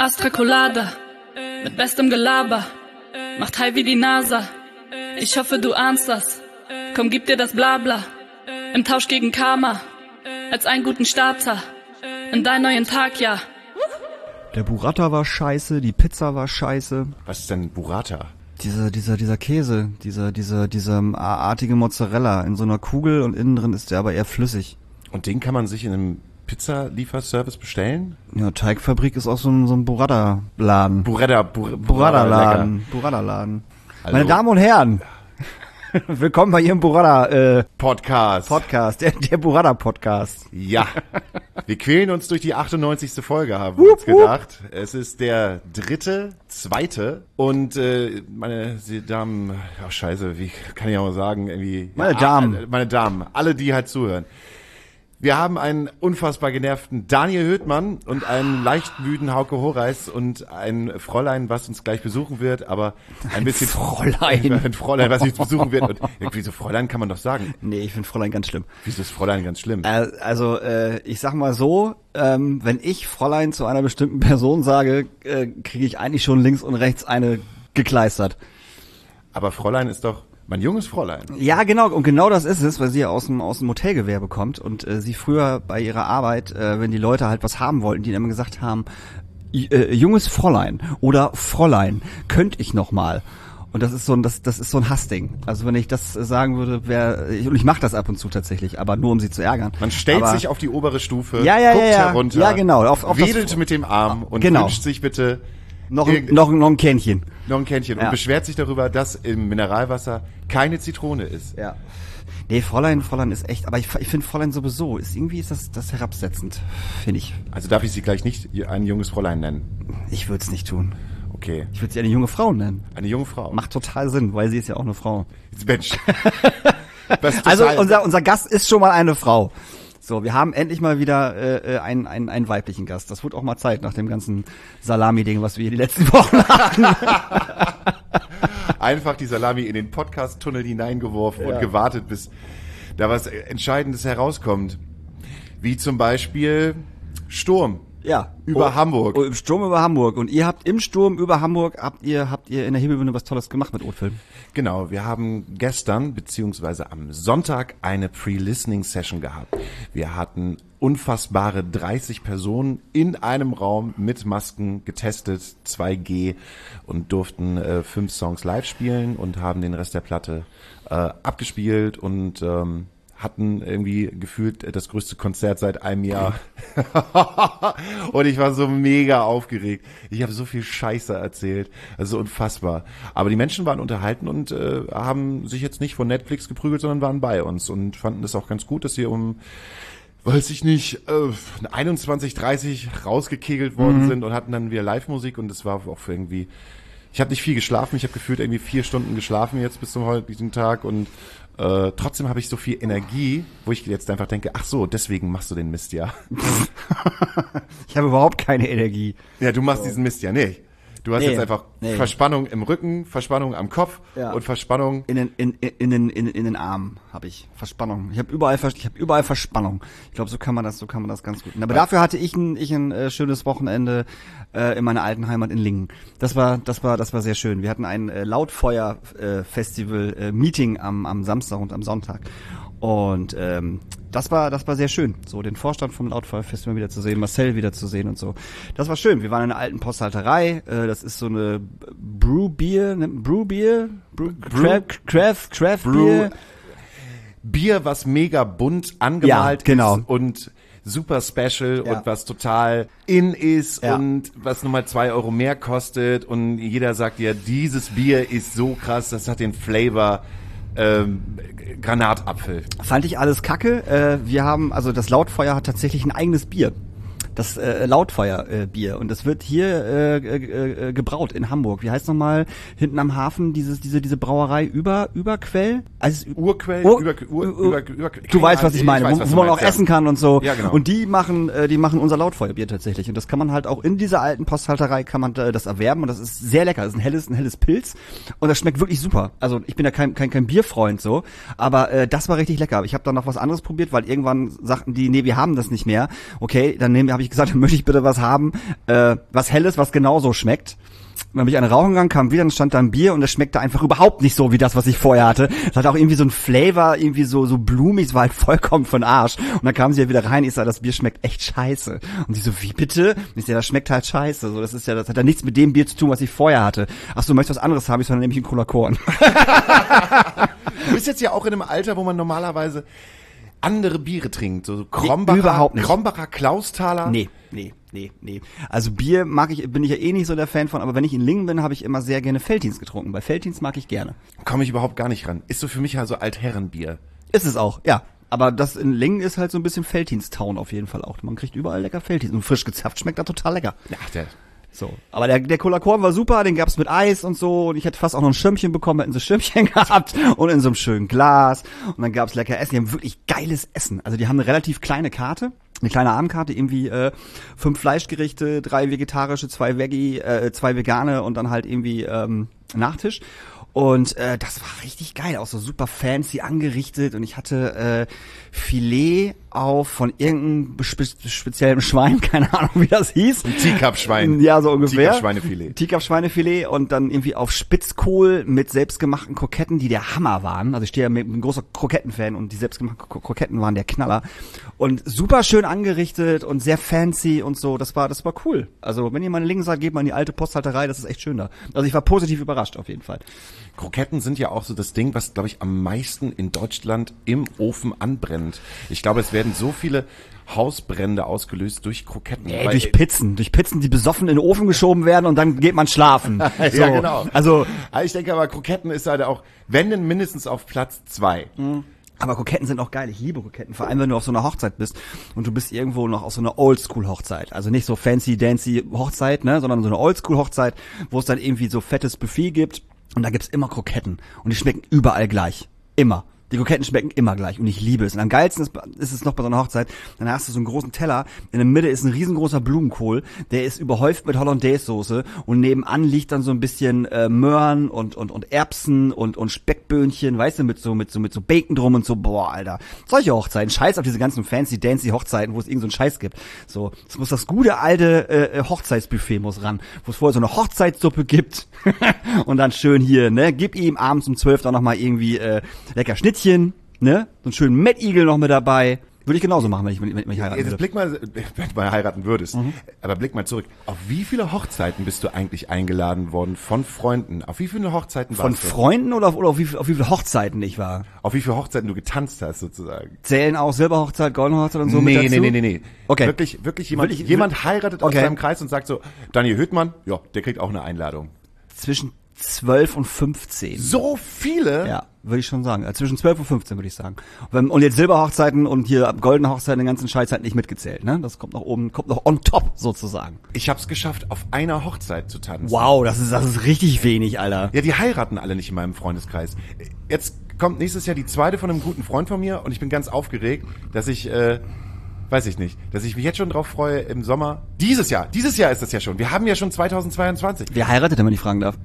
Astra Colada, mit bestem Gelaber, macht high wie die NASA. Ich hoffe, du ahnst das. Komm, gib dir das Blabla. Im Tausch gegen Karma, als einen guten Starter in deinen neuen Tag, ja. Der Burrata war scheiße, die Pizza war scheiße. Was ist denn Burrata? Dieser Käse, dieser artige Mozzarella in so einer Kugel und innen drin ist der aber eher flüssig. Und den kann man sich in einem Pizzalieferservice bestellen? Ja, Teigfabrik ist auch so ein Burrata-Laden. Burrata-Laden. Burrata-Laden. Also, meine Damen und Herren, willkommen bei Ihrem Burrata Podcast, der Burrata-Podcast. Ja, wir quälen uns durch die 98. Folge, haben wir uns gedacht. Es ist der 2. und meine Damen, ja scheiße, wie kann ich auch mal sagen, irgendwie. Meine Damen, alle, die halt zuhören. Wir haben einen unfassbar genervten Daniel Höhtmann und einen leicht müden Hauke Horeis und ein Fräulein, was uns gleich besuchen wird, aber ein bisschen Fräulein, was uns besuchen wird. Und wieso Fräulein kann man doch sagen? Nee, ich finde Fräulein ganz schlimm. Wieso ist Fräulein ganz schlimm? Also ich sag mal so, wenn ich Fräulein zu einer bestimmten Person sage, kriege ich eigentlich schon links und rechts eine gekleistert. Aber Fräulein ist doch mein junges Fräulein. Ja, genau. Und genau das ist es, weil sie ja aus dem Hotelgewerbe kommt und sie früher bei ihrer Arbeit, wenn die Leute halt was haben wollten, die immer gesagt haben, junges Fräulein oder Fräulein, könnte ich noch mal. Und das ist so ein Hassding. Also wenn ich das sagen würde, und ich mache das ab und zu tatsächlich, aber nur um sie zu ärgern. Man stellt sich auf die obere Stufe, guckt herunter, ja, genau, auf wedelt mit dem Arm und wünscht sich bitte noch ein Kännchen. Noch ein Kännchen und beschwert sich darüber, dass im Mineralwasser keine Zitrone ist. Ja. Nee, Fräulein ist echt, aber ich finde Fräulein sowieso, ist das herabsetzend, finde ich. Also darf ich sie gleich nicht ein junges Fräulein nennen? Ich würde es nicht tun. Okay. Ich würde sie eine junge Frau nennen. Eine junge Frau. Macht total Sinn, weil sie ist ja auch eine Frau. Mensch. Also unser Gast ist schon mal eine Frau. So, wir haben endlich mal wieder einen weiblichen Gast. Das wird auch mal Zeit nach dem ganzen Salami-Ding, was wir hier die letzten Wochen hatten. Einfach die Salami in den Podcast-Tunnel hineingeworfen und gewartet, bis da was Entscheidendes herauskommt. Wie zum Beispiel Sturm. Ja. Über Hamburg. Im Sturm über Hamburg. Und ihr habt im Sturm über Hamburg, habt ihr in der Hebelbühne was Tolles gemacht mit Otfilm. Genau, wir haben gestern beziehungsweise am Sonntag eine Pre-Listening-Session gehabt. Wir hatten unfassbare 30 Personen in einem Raum mit Masken getestet, 2G und durften 5 Songs live spielen und haben den Rest der Platte abgespielt und hatten irgendwie gefühlt das größte Konzert seit einem Jahr. Und ich war so mega aufgeregt. Ich habe so viel Scheiße erzählt. Also unfassbar. Aber die Menschen waren unterhalten und haben sich jetzt nicht von Netflix geprügelt, sondern waren bei uns und fanden das auch ganz gut, dass sie weiß ich nicht, 21:30 rausgekegelt worden sind und hatten dann wieder Live-Musik und das war auch irgendwie, ich habe nicht viel geschlafen, ich habe gefühlt irgendwie 4 Stunden geschlafen jetzt bis zum heutigen Tag und trotzdem habe ich so viel Energie, wo ich jetzt einfach denke, ach so, deswegen machst du den Mist ja. Ich habe überhaupt keine Energie. Ja, du machst diesen Mist ja nicht. Du hast jetzt einfach Verspannung im Rücken, Verspannung am Kopf und Verspannung in den Armen habe ich Verspannung. Ich habe überall Verspannung. Ich glaube, so kann man das ganz gut. Aber dafür hatte ich ein schönes Wochenende in meiner alten Heimat in Lingen. Das war sehr schön. Wir hatten ein Lautfeuer Festival Meeting am Samstag und am Sonntag. Und das war sehr schön, so den Vorstand vom Lautfeuer-Festival wieder zu sehen, Marcel wieder zu sehen und so. Das war schön. Wir waren in einer alten Posthalterei. Das ist so eine Craft Beer. Bier, was mega bunt angemalt ist und super special und was total in ist und was nochmal 2 Euro mehr kostet und jeder sagt ja, dieses Bier ist so krass, das hat den Flavor Granatapfel. Fand ich alles kacke. Das Lautfeuer hat tatsächlich ein eigenes Bier. Das Lautfeuer-Bier. Und das wird hier gebraut in Hamburg. Wie heißt nochmal hinten am Hafen diese Brauerei Überquell? Also Urquell? Du weißt, was ich meine. Wo man auch essen kann und so. Ja, genau. Und die machen unser Lautfeuerbier tatsächlich. Und das kann man halt auch in dieser alten Posthalterei kann man das erwerben. Und das ist sehr lecker. Das ist ein helles Pilz. Und das schmeckt wirklich super. Also ich bin ja kein Bierfreund so. Aber das war richtig lecker. Ich habe dann noch was anderes probiert, weil irgendwann sagten die, nee, wir haben das nicht mehr. Okay, dann habe ich ich gesagt, dann möchte ich bitte was haben, was Helles, was genauso schmeckt. Dann bin ich eine rauchen gegangen, kam wieder, dann stand da ein Bier und das schmeckte einfach überhaupt nicht so wie das, was ich vorher hatte. Es hatte auch irgendwie so ein Flavor, irgendwie so blumig, es war halt vollkommen von Arsch. Und dann kam sie ja wieder rein, ich sag, das Bier schmeckt echt scheiße. Und sie so, wie bitte? Und ich sag, das schmeckt halt scheiße. So, das hat ja nichts mit dem Bier zu tun, was ich vorher hatte. Ach so, du möchtest was anderes haben, ich soll nämlich einen Cola Korn. Du bist jetzt ja auch in einem Alter, wo man normalerweise andere Biere trinkt, so überhaupt nicht. Krombacher, Klausthaler. Nee. Also Bier bin ich ja eh nicht so der Fan von, aber wenn ich in Lingen bin, habe ich immer sehr gerne Veltins getrunken. Bei Veltins mag ich gerne. Komme ich überhaupt gar nicht ran. Ist so für mich halt so Altherrenbier. Ist es auch, ja. Aber das in Lingen ist halt so ein bisschen Veltins-Town auf jeden Fall auch. Man kriegt überall lecker Veltins. Und frisch gezapft schmeckt da total lecker. Ja, so. Aber der Cola Korn war super, den gab's mit Eis und so. Und ich hätte fast auch noch ein Schirmchen bekommen, hätten sie Schirmchen gehabt. Und in so einem schönen Glas. Und dann gab's lecker Essen. Die haben wirklich geiles Essen. Also die haben eine relativ kleine Karte. Eine kleine Abendkarte, irgendwie 5 Fleischgerichte, 3 vegetarische, 2 Veggie, 2 vegane und dann halt irgendwie Nachtisch. Und das war richtig geil, auch so super fancy angerichtet. Und ich hatte Filet von irgendeinem speziellen Schwein, keine Ahnung, wie das hieß. Ein Teacup-Schwein. Ja, so ungefähr. Teacup-Schweinefilet. Teacup-Schweinefilet und dann irgendwie auf Spitzkohl mit selbstgemachten Kroketten, die der Hammer waren. Also ich stehe ja mit einem großer Krokettenfan und die selbstgemachten Kroketten waren der Knaller. Und super schön angerichtet und sehr fancy und so. Das war cool. Also wenn ihr mal in Lingen seid, geht mal in die alte Posthalterei, das ist echt schön da. Also ich war positiv überrascht auf jeden Fall. Kroketten sind ja auch so das Ding, was, glaube ich, am meisten in Deutschland im Ofen anbrennt. Ich glaube, es werden so viele Hausbrände ausgelöst durch Kroketten. Nee, durch Pizzen, die besoffen in den Ofen geschoben werden und dann geht man schlafen. So. Ja, genau. Also ich denke aber, Kroketten ist halt auch, wenn denn mindestens auf Platz 2. Aber Kroketten sind auch geil. Ich liebe Kroketten. Vor allem, wenn du auf so einer Hochzeit bist und du bist irgendwo noch auf so einer Oldschool-Hochzeit. Also nicht so fancy-dancy Hochzeit, ne, sondern so eine Oldschool-Hochzeit, wo es dann irgendwie so fettes Buffet gibt. Und da gibt's immer Kroketten. Und die schmecken überall gleich. Immer. Die Kroketten schmecken immer gleich und ich liebe es. Und am geilsten ist es noch bei so einer Hochzeit, dann hast du so einen großen Teller, in der Mitte ist ein riesengroßer Blumenkohl, der ist überhäuft mit Hollandaise-Soße und nebenan liegt dann so ein bisschen Möhren und Erbsen und Speckböhnchen, weißt du, mit so Bacon drum und so, boah, Alter. Solche Hochzeiten, scheiß auf diese ganzen fancy-dancy Hochzeiten, wo es irgend so einen Scheiß gibt. So, es muss das gute alte Hochzeitsbuffet muss ran, wo es vorher so eine Hochzeitssuppe gibt und dann schön hier, ne, gib ihm abends um 12 dann nochmal irgendwie lecker Schnittchen, ne? So einen schönen Mettigel noch mit dabei. Würde ich genauso machen, wenn ich heiraten würde. Jetzt blick mal, wenn du mal heiraten würdest. Aber blick mal zurück. Auf wie viele Hochzeiten bist du eigentlich eingeladen worden von Freunden? Auf wie viele Hochzeiten warst du? Von Freunden oder auf wie viele Hochzeiten ich war? Auf wie viele Hochzeiten du getanzt hast, sozusagen? Zählen auch Silberhochzeit, Goldene Hochzeit und so mit dazu? Nee. Okay. Wirklich jemand heiratet aus seinem Kreis und sagt so, Daniel Hüttmann, ja, der kriegt auch eine Einladung. Zwischen 12 und 15. So viele? Ja, würde ich schon sagen. Zwischen 12 und 15 würde ich sagen. Und jetzt Silberhochzeiten und hier goldene Hochzeiten, den ganzen Scheiß halt nicht mitgezählt, ne? Das kommt noch oben, kommt noch on top sozusagen. Ich hab's geschafft, auf einer Hochzeit zu tanzen. Wow, das ist richtig wenig, Alter. Ja, die heiraten alle nicht in meinem Freundeskreis. Jetzt kommt nächstes Jahr die zweite von einem guten Freund von mir und ich bin ganz aufgeregt, dass ich, weiß ich nicht, dass ich mich jetzt schon drauf freue im Sommer. Dieses Jahr ist das ja schon. Wir haben ja schon 2022. Wer heiratet, wenn man die fragen darf?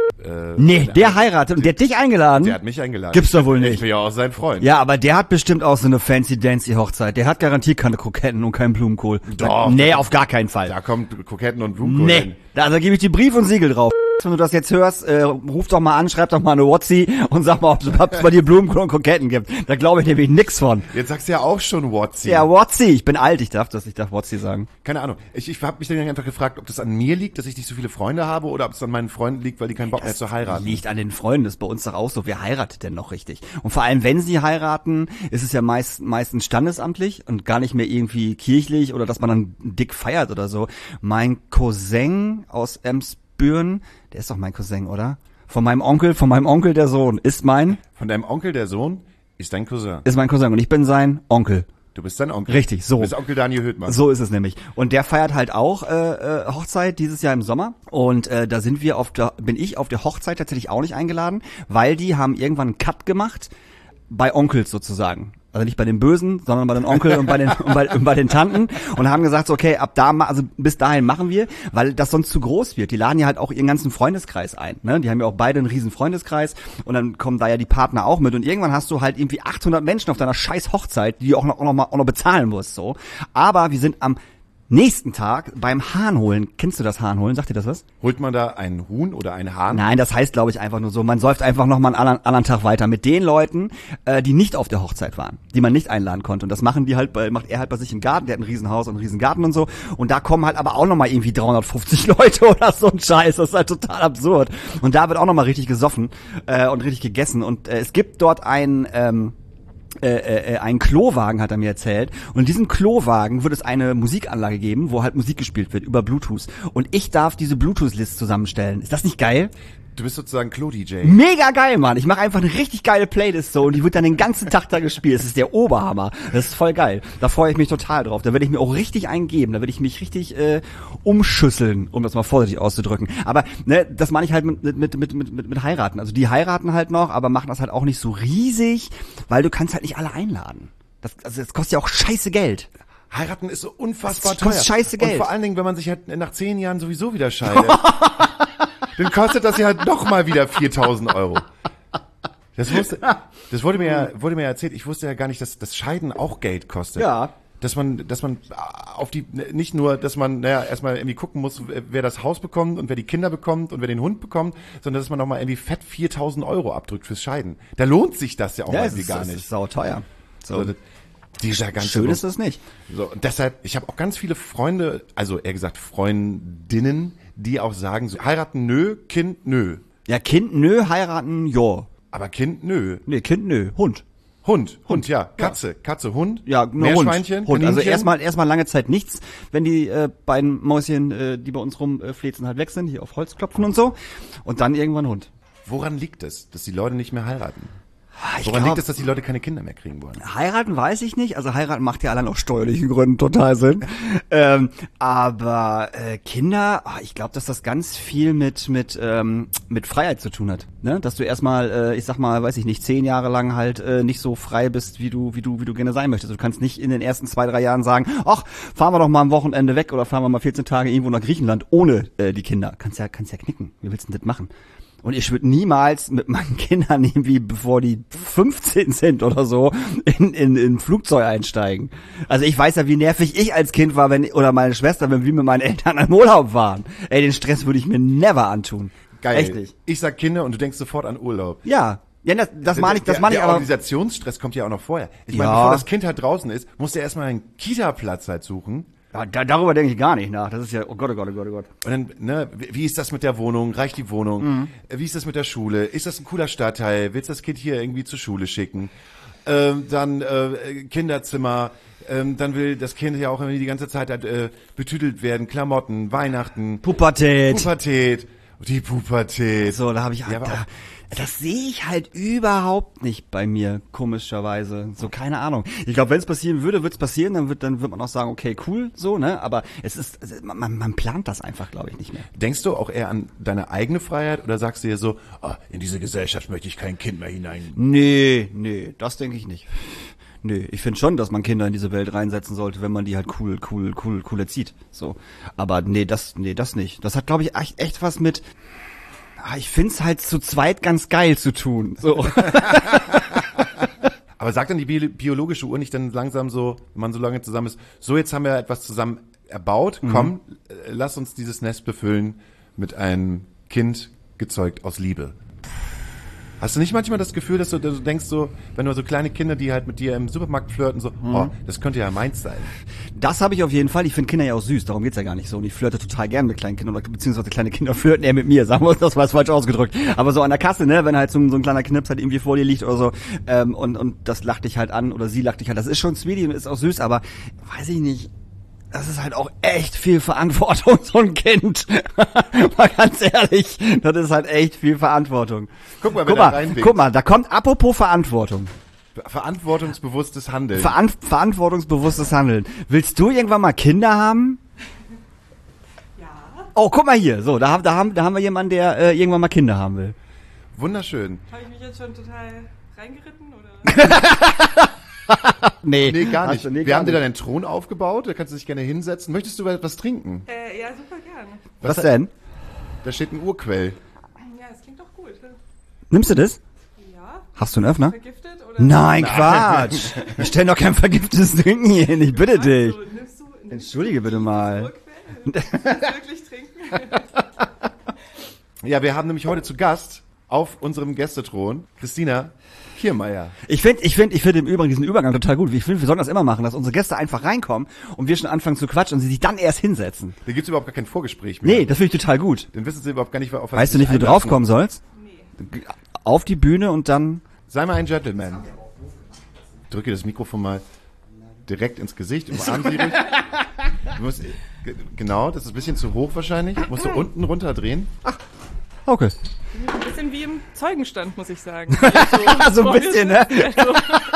Nee, der heiratet und der hat dich eingeladen? Der hat mich eingeladen. Gibt's doch wohl nicht. Ich bin ja auch sein Freund. Ja, aber der hat bestimmt auch so eine fancy-dancy Hochzeit. Der hat garantiert keine Kroketten und keinen Blumenkohl. Doch. Nee, auf gar keinen Fall. Da kommt Kroketten und Blumenkohl. Nee, da gebe ich dir Brief und Siegel drauf. Wenn du das jetzt hörst, ruf doch mal an, schreib doch mal eine WhatsApp und sag mal, ob es bei dir Blumenkohl und Kroketten gibt. Da glaube ich nämlich nix von. Jetzt sagst du ja auch schon WhatsApp. Ja, WhatsApp. Ich bin alt, ich darf WhatsApp sagen. Keine Ahnung. Ich habe mich dann einfach gefragt, ob das an mir liegt, dass ich nicht so viele Freunde habe oder ob es an meinen Freunden liegt, weil die keinen Bock mehr zu heiraten. Liegt an den Freunden, das ist bei uns doch auch so. Wer heiratet denn noch richtig? Und vor allem, wenn sie heiraten, ist es ja meistens standesamtlich und gar nicht mehr irgendwie kirchlich oder dass man dann dick feiert oder so. Mein Cousin aus Emsbüren, der ist doch mein Cousin, oder? Von meinem Onkel der Sohn ist mein... Von deinem Onkel der Sohn ist dein Cousin. Ist mein Cousin und ich bin sein Onkel. Du bist sein Onkel. Richtig, so. Du bist Onkel Daniel Hüttmann. So ist es nämlich. Und der feiert halt auch Hochzeit dieses Jahr im Sommer. Und da bin ich auf der Hochzeit tatsächlich auch nicht eingeladen, weil die haben irgendwann einen Cut gemacht bei Onkels sozusagen. Also nicht bei den Bösen, sondern bei den Onkel und bei den Tanten und haben gesagt, so, okay, also bis dahin machen wir, weil das sonst zu groß wird. Die laden ja halt auch ihren ganzen Freundeskreis ein, ne? Die haben ja auch beide einen riesen Freundeskreis und dann kommen da ja die Partner auch mit und irgendwann hast du halt irgendwie 800 Menschen auf deiner scheiß Hochzeit, die du auch noch bezahlen musst, so. Aber wir sind am Nächsten Tag beim Hahn holen. Kennst du das Hahn holen? Sagt dir das was? Holt man da einen Huhn oder einen Hahn? Nein, das heißt, glaube ich, einfach nur so, man säuft einfach noch mal einen anderen Tag weiter mit den Leuten, die nicht auf der Hochzeit waren, die man nicht einladen konnte. Und das macht er halt bei sich im Garten, der hat ein Riesenhaus und einen Riesengarten und so. Und da kommen halt aber auch noch mal irgendwie 350 Leute oder so ein Scheiß. Das ist halt total absurd. Und da wird auch noch mal richtig gesoffen und richtig gegessen. Und es gibt dort einen Klowagen, hat er mir erzählt. Und in diesem Klowagen wird es eine Musikanlage geben, wo halt Musik gespielt wird über Bluetooth. Und ich darf diese Bluetooth-List zusammenstellen. Ist das nicht geil? Du bist sozusagen Klo-DJ. Mega geil, Mann. Ich mache einfach eine richtig geile Playlist so und die wird dann den ganzen Tag da gespielt. Das ist der Oberhammer. Das ist voll geil. Da freue ich mich total drauf. Da werde ich mir auch richtig eingeben. Da werde ich mich richtig umschüsseln, um das mal vorsichtig auszudrücken. Aber ne, das meine ich halt mit heiraten. Also die heiraten halt noch, aber machen das halt auch nicht so riesig, weil du kannst halt nicht alle einladen. Das kostet ja auch scheiße Geld. Heiraten ist so unfassbar Das kostet teuer. scheiße Geld. Und vor allen Dingen, wenn man sich halt nach 10 Jahren sowieso wieder scheidet, dann kostet das ja halt nochmal wieder 4.000 Euro. Das wurde mir ja erzählt. Ich wusste ja gar nicht, dass das Scheiden auch Geld kostet. Ja. Dass man auf die, nicht nur, dass man, erstmal irgendwie gucken muss, wer das Haus bekommt und wer die Kinder bekommt und wer den Hund bekommt, sondern dass man nochmal irgendwie fett 4.000 Euro abdrückt fürs Scheiden. Da lohnt sich das ja auch irgendwie gar nicht. Das ist sauteuer. So. Also, dieser ganze Schön ist das nicht. So, und deshalb, ich habe auch ganz viele Freunde, also eher gesagt Freundinnen, die auch sagen, so, heiraten nö, Kind nö. Ja, Kind nö, heiraten jo. Aber Kind nö. Nee, Kind nö, Hund. Hund, ja. Katze, Hund. Ja, nur Hund. Meerschweinchen, Hund. Also Kaninchen. erstmal lange Zeit nichts, wenn die beiden Mäuschen, die bei uns rumflezen, halt weg sind, hier auf Holz klopfen und so. Und dann irgendwann Hund. Woran liegt es, dass die Leute nicht mehr heiraten? Ich Woran glaub, liegt es, dass die Leute keine Kinder mehr kriegen wollen? Heiraten weiß ich nicht. Also heiraten macht ja allein aus steuerlichen Gründen total Sinn. Aber Kinder, ich glaube, dass das ganz viel mit Freiheit zu tun hat. Ne? Dass du erstmal, ich sag mal, weiß ich nicht, 10 Jahre lang halt nicht so frei bist, wie du gerne sein möchtest. Du kannst nicht in den ersten 2, 3 Jahren sagen, ach, fahren wir doch mal am Wochenende weg oder fahren wir mal 14 Tage irgendwo nach Griechenland ohne die Kinder. Kannst ja knicken. Wie willst du denn das machen? Und ich würde niemals mit meinen Kindern irgendwie, bevor die 15 sind oder so, in ein Flugzeug einsteigen. Also ich weiß ja, wie nervig ich als Kind war, oder meine Schwester, wenn wir mit meinen Eltern im Urlaub waren. Ey, den Stress würde ich mir never antun. Geil. Echt nicht. Ich sag Kinder und du denkst sofort an Urlaub. Ja. Ja, das meine ich Der aber. Organisationsstress kommt ja auch noch vorher. Ich meine, bevor das Kind halt draußen ist, musst du erstmal einen Kita-Platz halt suchen. Ja, darüber denke ich gar nicht nach. Das ist ja, oh Gott. Und dann, ne, wie ist das mit der Wohnung? Reicht die Wohnung? Mhm. Wie ist das mit der Schule? Ist das ein cooler Stadtteil? Willst du das Kind hier irgendwie zur Schule schicken? Dann Kinderzimmer. Dann will das Kind ja auch irgendwie die ganze Zeit halt, betütelt werden. Klamotten, Weihnachten. Pubertät. Die Pubertät. So, da habe ich das sehe ich halt überhaupt nicht bei mir, komischerweise. So, keine Ahnung. Ich glaube, wenn es passieren würde, wird es passieren, dann wird man auch sagen, okay, cool, so, ne? Aber man plant das einfach, glaube ich, nicht mehr. Denkst du auch eher an deine eigene Freiheit oder sagst du dir so, in diese Gesellschaft möchte ich kein Kind mehr hinein? Nee, das denke ich nicht. Nee, ich finde schon, dass man Kinder in diese Welt reinsetzen sollte, wenn man die halt cool erzieht. So. Aber nee, das nicht. Das hat, glaube ich, echt was mit. Ich find's halt zu zweit ganz geil zu tun. So. Aber sagt dann die biologische Uhr nicht dann langsam so, wenn man so lange zusammen ist, so jetzt haben wir etwas zusammen erbaut, komm, lass uns dieses Nest befüllen mit einem Kind gezeugt aus Liebe. Hast du nicht manchmal das Gefühl, dass du denkst so, wenn du so kleine Kinder, die halt mit dir im Supermarkt flirten, so, das könnte ja meins sein. Das habe ich auf jeden Fall. Ich finde Kinder ja auch süß, darum geht's ja gar nicht so. Und ich flirte total gern mit kleinen Kindern, oder beziehungsweise kleine Kinder flirten eher mit mir, sagen wir uns, das war jetzt falsch ausgedrückt. Aber so an der Kasse, ne, wenn halt so ein kleiner Knips halt irgendwie vor dir liegt oder so, und das lacht dich halt an, oder sie lacht dich halt, das ist schon sweetie und ist auch süß, aber weiß ich nicht. Das ist halt auch echt viel Verantwortung, so ein Kind. Mal ganz ehrlich, das ist halt echt viel Verantwortung. Guck mal, da kommt apropos Verantwortung. Verantwortungsbewusstes Handeln. Verantwortungsbewusstes Handeln. Willst du irgendwann mal Kinder haben? Ja. Oh, guck mal hier. So, da haben wir jemanden, der irgendwann mal Kinder haben will. Wunderschön. Habe ich mich jetzt schon total reingeritten, oder? Nee, gar nicht. Wir haben dir dann einen Thron aufgebaut, da kannst du dich gerne hinsetzen. Möchtest du was trinken? Ja, super gerne. Was denn? Da steht ein Urquell. Ja, das klingt doch gut. Nimmst du das? Ja. Hast du einen Öffner? Vergiftet, oder? Nein, Quatsch. Wir stellen doch kein vergiftetes Trinken hier hin, ich bitte dich. Also, nimmst du Entschuldige bitte mal. Willst du wirklich trinken? Ja, wir haben nämlich heute zu Gast auf unserem Gästethron Christina Kiermeier. Ich finde im Übrigen diesen Übergang total gut. Ich finde, wir sollen das immer machen, dass unsere Gäste einfach reinkommen und wir schon anfangen zu quatschen und sie sich dann erst hinsetzen. Da gibt's überhaupt gar kein Vorgespräch mehr. Nee, das finde ich total gut. Dann wissen sie überhaupt gar nicht, auf was Weißt sie du nicht, wie sich du einlassen. draufkommen sollst? Nee. Auf die Bühne und dann... Sei mal ein Gentleman. Drücke das Mikrofon mal direkt ins Gesicht, umarm sie ruhig. Du musst, genau, das ist ein bisschen zu hoch wahrscheinlich. Musst du unten runterdrehen. Okay. Ein bisschen wie im Zeugenstand, muss ich sagen. So ein bisschen, ne? Also,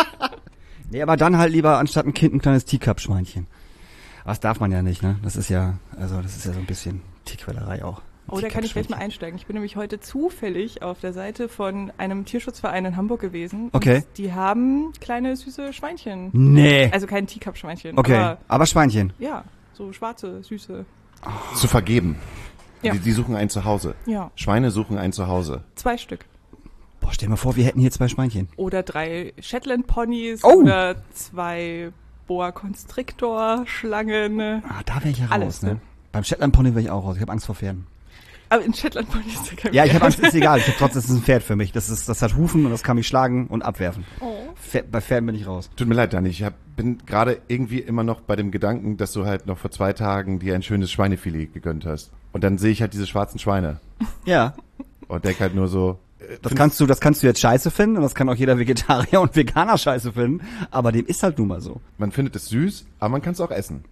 Nee, aber dann halt lieber anstatt ein Kind ein kleines Teacup-Schweinchen. Aber das darf man ja nicht, ne? Das ist ja so ein bisschen Tierquälerei auch. oh, da kann ich gleich mal einsteigen. Ich bin nämlich heute zufällig auf der Seite von einem Tierschutzverein in Hamburg gewesen. Okay. Und die haben kleine, süße Schweinchen. Nee. Also kein Teacup-Schweinchen. Okay, aber Schweinchen. Ja, so schwarze, süße. Zu vergeben. Ja. Die suchen ein Zuhause. Ja, Schweine suchen ein Zuhause. 2 Stück. Boah, stell dir mal vor, wir hätten hier 2 Schweinchen. Oder 3 Shetland-Ponys. Oh. Oder 2 Boa Constrictor-Schlangen. Ah, da wäre ich ja raus, Alles, ne? ne? Beim Shetland-Pony wäre ich auch raus. Ich habe Angst vor Pferden. Aber in Shetland-Ponys ist ja kein Ja, ich habe Pferd. Angst, ist egal. Ich habe trotzdem, das ist ein Pferd für mich. Das hat Hufen und das kann mich schlagen und abwerfen. Oh. Bei Pferden bin ich raus. Tut mir leid, Dani, bin gerade irgendwie immer noch bei dem Gedanken, dass du halt noch vor 2 Tagen dir ein schönes Schweinefilet gegönnt hast. Und dann sehe ich halt diese schwarzen Schweine Ja. und denk halt nur so, Das kannst du jetzt scheiße finden und das kann auch jeder Vegetarier und Veganer scheiße finden, aber dem ist halt nun mal so. man findet es süß, aber man kann es auch essen.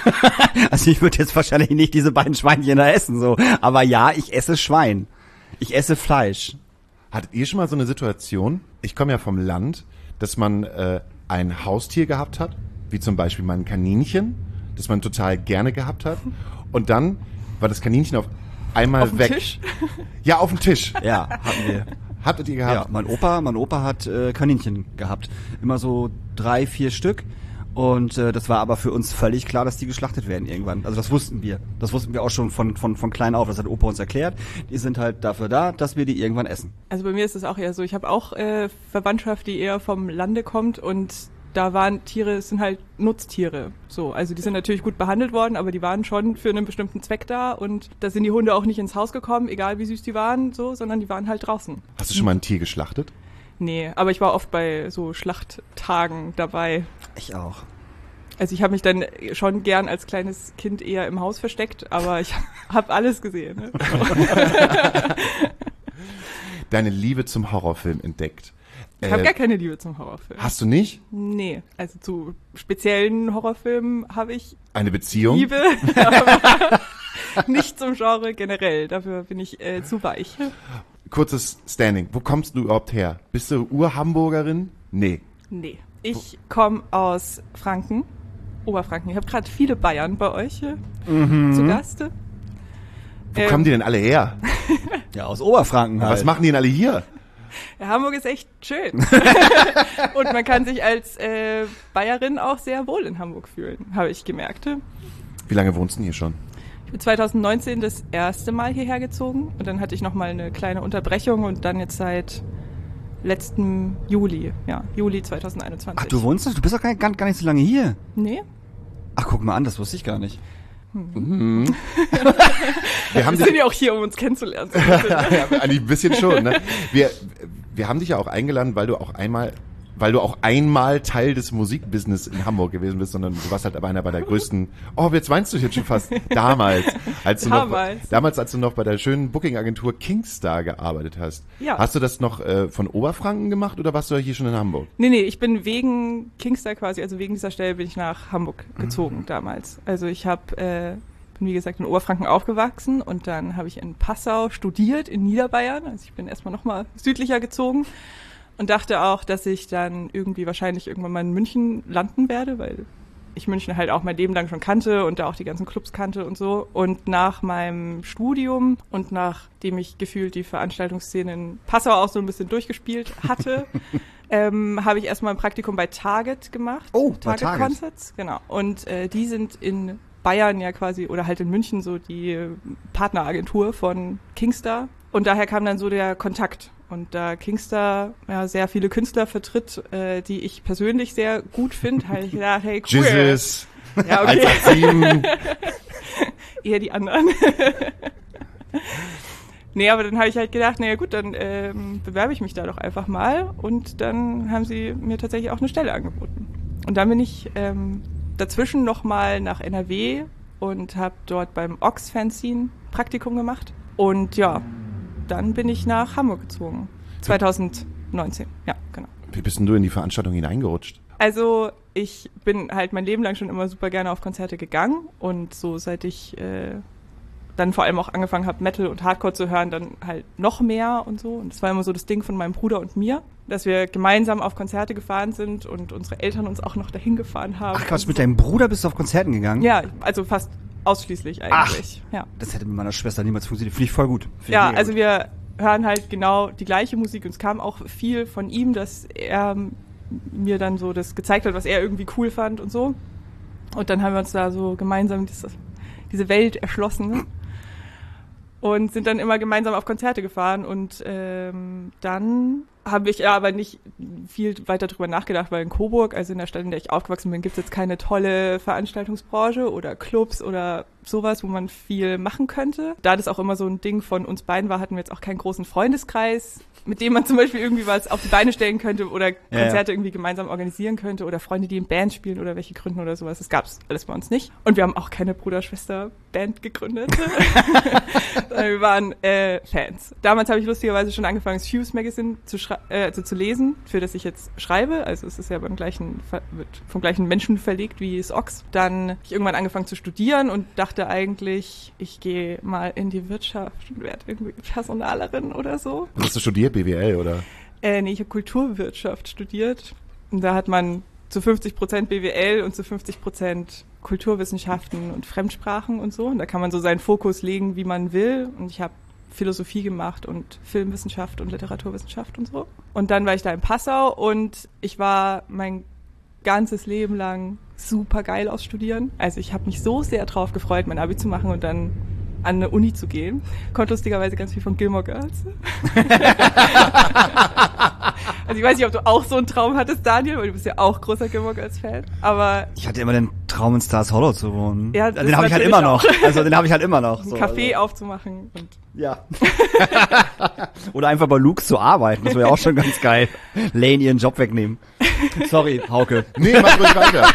Also ich würde jetzt wahrscheinlich nicht diese beiden Schweinchen da essen, so. Aber ja, ich esse Schwein. Ich esse Fleisch. Hattet ihr schon mal so eine Situation, ich komme ja vom Land, dass man ein Haustier gehabt hat, wie zum Beispiel mal ein Kaninchen, das man total gerne gehabt hat, und dann war das Kaninchen auf einmal Auf dem weg. Tisch? Ja, auf dem Tisch. Ja, hatten wir. Hattet ihr Ja, gehabt? mein Opa hat Kaninchen gehabt. Immer so 3, 4 Stück. Und das war aber für uns völlig klar, dass die geschlachtet werden irgendwann. Also das wussten wir. Das wussten wir auch schon von klein auf. Das hat Opa uns erklärt. Die sind halt dafür da, dass wir die irgendwann essen. Also bei mir ist es auch eher so, ich habe auch Verwandtschaft, die eher vom Lande kommt und da waren Tiere, es sind halt Nutztiere. So, also die sind natürlich gut behandelt worden, aber die waren schon für einen bestimmten Zweck da und da sind die Hunde auch nicht ins Haus gekommen, egal wie süß die waren, so, sondern die waren halt draußen. Hast du schon mal ein Tier geschlachtet? Nee, aber ich war oft bei so Schlachttagen dabei. Ich auch. Also ich habe mich dann schon gern als kleines Kind eher im Haus versteckt, aber ich habe alles gesehen. Ne? Deine Liebe zum Horrorfilm entdeckt. Ich habe gar keine Liebe zum Horrorfilm. Hast du nicht Nee, also zu speziellen Horrorfilmen habe ich eine Beziehung? Liebe, aber nicht zum Genre generell. Dafür bin ich zu weich. Kurzes Standing. Wo kommst du überhaupt her? Bist du Ur-Hamburgerin? Nee. Nee, ich komme aus Franken, Oberfranken. Ich habe gerade viele Bayern bei euch zu Gast. Wo kommen die denn alle her? Ja, aus Oberfranken halt. Was machen die denn alle hier? Ja, Hamburg ist echt schön. Und man kann sich als Bayerin auch sehr wohl in Hamburg fühlen, habe ich gemerkt. Wie lange wohnst du denn hier schon? Ich bin 2019 das erste Mal hierher gezogen und dann hatte ich nochmal eine kleine Unterbrechung und dann jetzt seit letzten Juli, Juli 2021. Ach, du wohnst doch? Du bist doch gar nicht so lange hier. Nee? Ach, guck mal an, das wusste ich gar nicht. Wir haben Wir sind ja auch hier, um uns kennenzulernen. So ein bisschen, ne? ja, eigentlich ein bisschen schon, ne? Wir haben dich ja auch eingeladen, weil du auch einmal Teil des Musikbusiness in Hamburg gewesen bist, sondern du warst halt aber einer bei der größten, jetzt weinst du jetzt schon fast, damals, als du noch bei der schönen Booking-Agentur Kingstar gearbeitet hast. Ja. Hast du das noch von Oberfranken gemacht oder warst du hier schon in Hamburg? Nee, ich bin wegen Kingstar quasi, also wegen dieser Stelle bin ich nach Hamburg gezogen damals. Also ich bin wie gesagt in Oberfranken aufgewachsen und dann habe ich in Passau studiert, in Niederbayern. Also ich bin erstmal nochmal südlicher gezogen und dachte auch, dass ich dann wahrscheinlich irgendwann mal in München landen werde, weil ich München halt auch mein Leben lang schon kannte und da auch die ganzen Clubs kannte und so. Und nach meinem Studium und nachdem ich gefühlt die Veranstaltungsszene in Passau auch so ein bisschen durchgespielt hatte, habe ich erstmal ein Praktikum bei Target gemacht. Oh, bei Target Target. Concerts, genau. Und die sind in Bayern ja quasi, oder halt in München so die Partneragentur von Kingstar. Und daher kam dann so der Kontakt. Und da Kingstar sehr viele Künstler vertritt, die ich persönlich sehr gut finde, habe ich gedacht, hey cool. Jesus. Ja, okay. 187. Eher die anderen. Nee, aber dann habe ich halt gedacht, naja gut, dann bewerbe ich mich da doch einfach mal. Und dann haben sie mir tatsächlich auch eine Stelle angeboten. Und dann bin ich dazwischen nochmal nach NRW und habe dort beim Ox-Fanzine Praktikum gemacht. Und ja, dann bin ich nach Hamburg gezogen. 2019, ja, genau. Wie bist denn du in die Veranstaltung hineingerutscht? Also ich bin halt mein Leben lang schon immer super gerne auf Konzerte gegangen. Und so seit ich dann vor allem auch angefangen habe, Metal und Hardcore zu hören, dann halt noch mehr und so. Und das war immer so das Ding von meinem Bruder und mir, dass wir gemeinsam auf Konzerte gefahren sind und unsere Eltern uns auch noch dahin gefahren haben. Ach Quatsch, mit deinem Bruder bist du auf Konzerten gegangen? Ja, also fast ausschließlich eigentlich. Ja. Das hätte mit meiner Schwester niemals funktioniert. Finde ich voll gut. Ja, also wir hören halt genau die gleiche Musik und es kam auch viel von ihm, dass er mir dann so das gezeigt hat, was er irgendwie cool fand und so. Und dann haben wir uns da so gemeinsam diese Welt erschlossen, ne? Und sind dann immer gemeinsam auf Konzerte gefahren und dann habe ich aber nicht viel weiter drüber nachgedacht, weil in Coburg, also in der Stadt, in der ich aufgewachsen bin, gibt es jetzt keine tolle Veranstaltungsbranche oder Clubs oder sowas, wo man viel machen könnte. Da das auch immer so ein Ding von uns beiden war, hatten wir jetzt auch keinen großen Freundeskreis, mit dem man zum Beispiel irgendwie was auf die Beine stellen könnte oder Konzerte irgendwie gemeinsam organisieren könnte oder Freunde, die in Band spielen oder welche gründen oder sowas. Das gab's alles bei uns nicht. Und wir haben auch keine Bruder-Schwester-Band gegründet. Wir waren Fans. Damals habe ich lustigerweise schon angefangen, das Fuse Magazine zu lesen, für das ich jetzt schreibe. Also es ist ja wird vom gleichen Menschen verlegt wie das Ox. Dann habe ich irgendwann angefangen zu studieren und dachte eigentlich, ich gehe mal in die Wirtschaft und werde irgendwie Personalerin oder so. Hast du studiert, BWL, oder? Nee, ich habe Kulturwirtschaft studiert. Und da hat man zu 50% BWL und zu 50% Kulturwissenschaften und Fremdsprachen und so. Und da kann man so seinen Fokus legen, wie man will. Und ich habe Philosophie gemacht und Filmwissenschaft und Literaturwissenschaft und so. Und dann war ich da in Passau und ich war mein ganzes Leben lang super geil aus Studieren. Also ich habe mich so sehr drauf gefreut, mein Abi zu machen und dann an eine Uni zu gehen. Konnte lustigerweise ganz viel von Gilmore Girls. Also ich weiß nicht, ob du auch so einen Traum hattest, Daniel, weil du bist ja auch großer Gilmore Girls-Fan. Aber ich hatte immer den Traum, in Stars Hollow zu wohnen. Ja, den habe ich halt immer noch. Also den habe ich halt immer noch. Ein Café aufzumachen. Und ja. Oder einfach bei Luke zu arbeiten. Das wäre ja auch schon ganz geil. Lane ihren Job wegnehmen. Sorry, Hauke. Nee, mach ruhig weiter.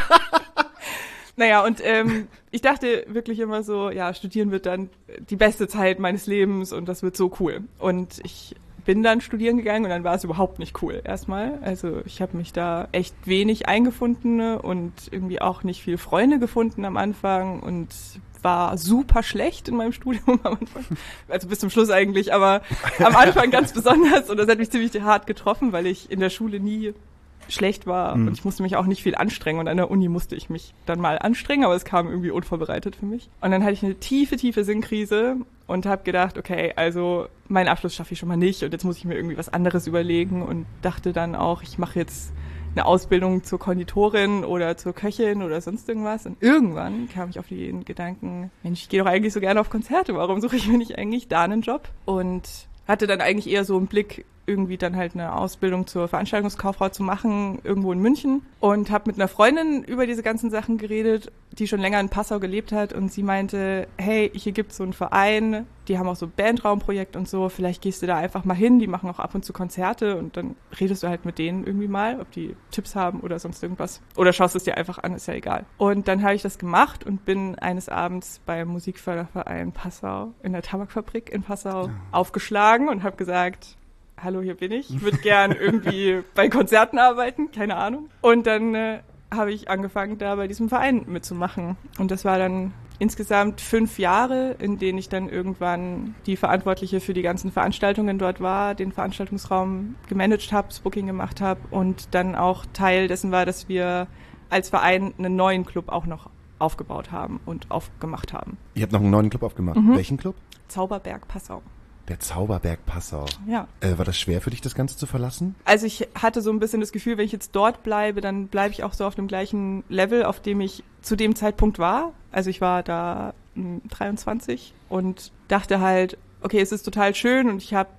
Naja, und ich dachte wirklich immer so, ja, studieren wird dann die beste Zeit meines Lebens und das wird so cool. Und ich bin dann studieren gegangen und dann war es überhaupt nicht cool erstmal. Also ich habe mich da echt wenig eingefunden und irgendwie auch nicht viele Freunde gefunden am Anfang und war super schlecht in meinem Studium am Anfang. Also bis zum Schluss eigentlich, aber am Anfang ganz besonders und das hat mich ziemlich hart getroffen, weil ich in der Schule nie schlecht war und ich musste mich auch nicht viel anstrengen und an der Uni musste ich mich dann mal anstrengen, aber es kam irgendwie unvorbereitet für mich. Und dann hatte ich eine tiefe Sinnkrise und habe gedacht, okay, also meinen Abschluss schaffe ich schon mal nicht und jetzt muss ich mir irgendwie was anderes überlegen und dachte dann auch, ich mache jetzt eine Ausbildung zur Konditorin oder zur Köchin oder sonst irgendwas. Und irgendwann kam ich auf den Gedanken, Mensch, ich gehe doch eigentlich so gerne auf Konzerte, warum suche ich mir nicht eigentlich da einen Job? Und hatte dann eigentlich eher so einen Blick, irgendwie dann halt eine Ausbildung zur Veranstaltungskauffrau zu machen, irgendwo in München. Und habe mit einer Freundin über diese ganzen Sachen geredet, die schon länger in Passau gelebt hat. Und sie meinte, hey, hier gibt's so einen Verein, die haben auch so ein Bandraumprojekt und so, vielleicht gehst du da einfach mal hin, die machen auch ab und zu Konzerte und dann redest du halt mit denen irgendwie mal, ob die Tipps haben oder sonst irgendwas. Oder schaust es dir einfach an, ist ja egal. Und dann habe ich das gemacht und bin eines Abends beim Musikförderverein Passau in der Tabakfabrik in Passau aufgeschlagen und habe gesagt, hallo, hier bin ich würde gern irgendwie bei Konzerten arbeiten, keine Ahnung. Und dann habe ich angefangen, da bei diesem Verein mitzumachen. Und das war dann insgesamt 5 Jahre, in denen ich dann irgendwann die Verantwortliche für die ganzen Veranstaltungen dort war, den Veranstaltungsraum gemanagt habe, das Booking gemacht habe und dann auch Teil dessen war, dass wir als Verein einen neuen Club auch noch aufgebaut haben und aufgemacht haben. Ihr habt noch einen neuen Club aufgemacht. Welchen Club? Zauberberg Passau. Der Zauberberg Passau. Ja. War das schwer für dich, das Ganze zu verlassen? Also ich hatte so ein bisschen das Gefühl, wenn ich jetzt dort bleibe, dann bleibe ich auch so auf dem gleichen Level, auf dem ich zu dem Zeitpunkt war. Also ich war da 23 und dachte halt, okay, es ist total schön und ich habe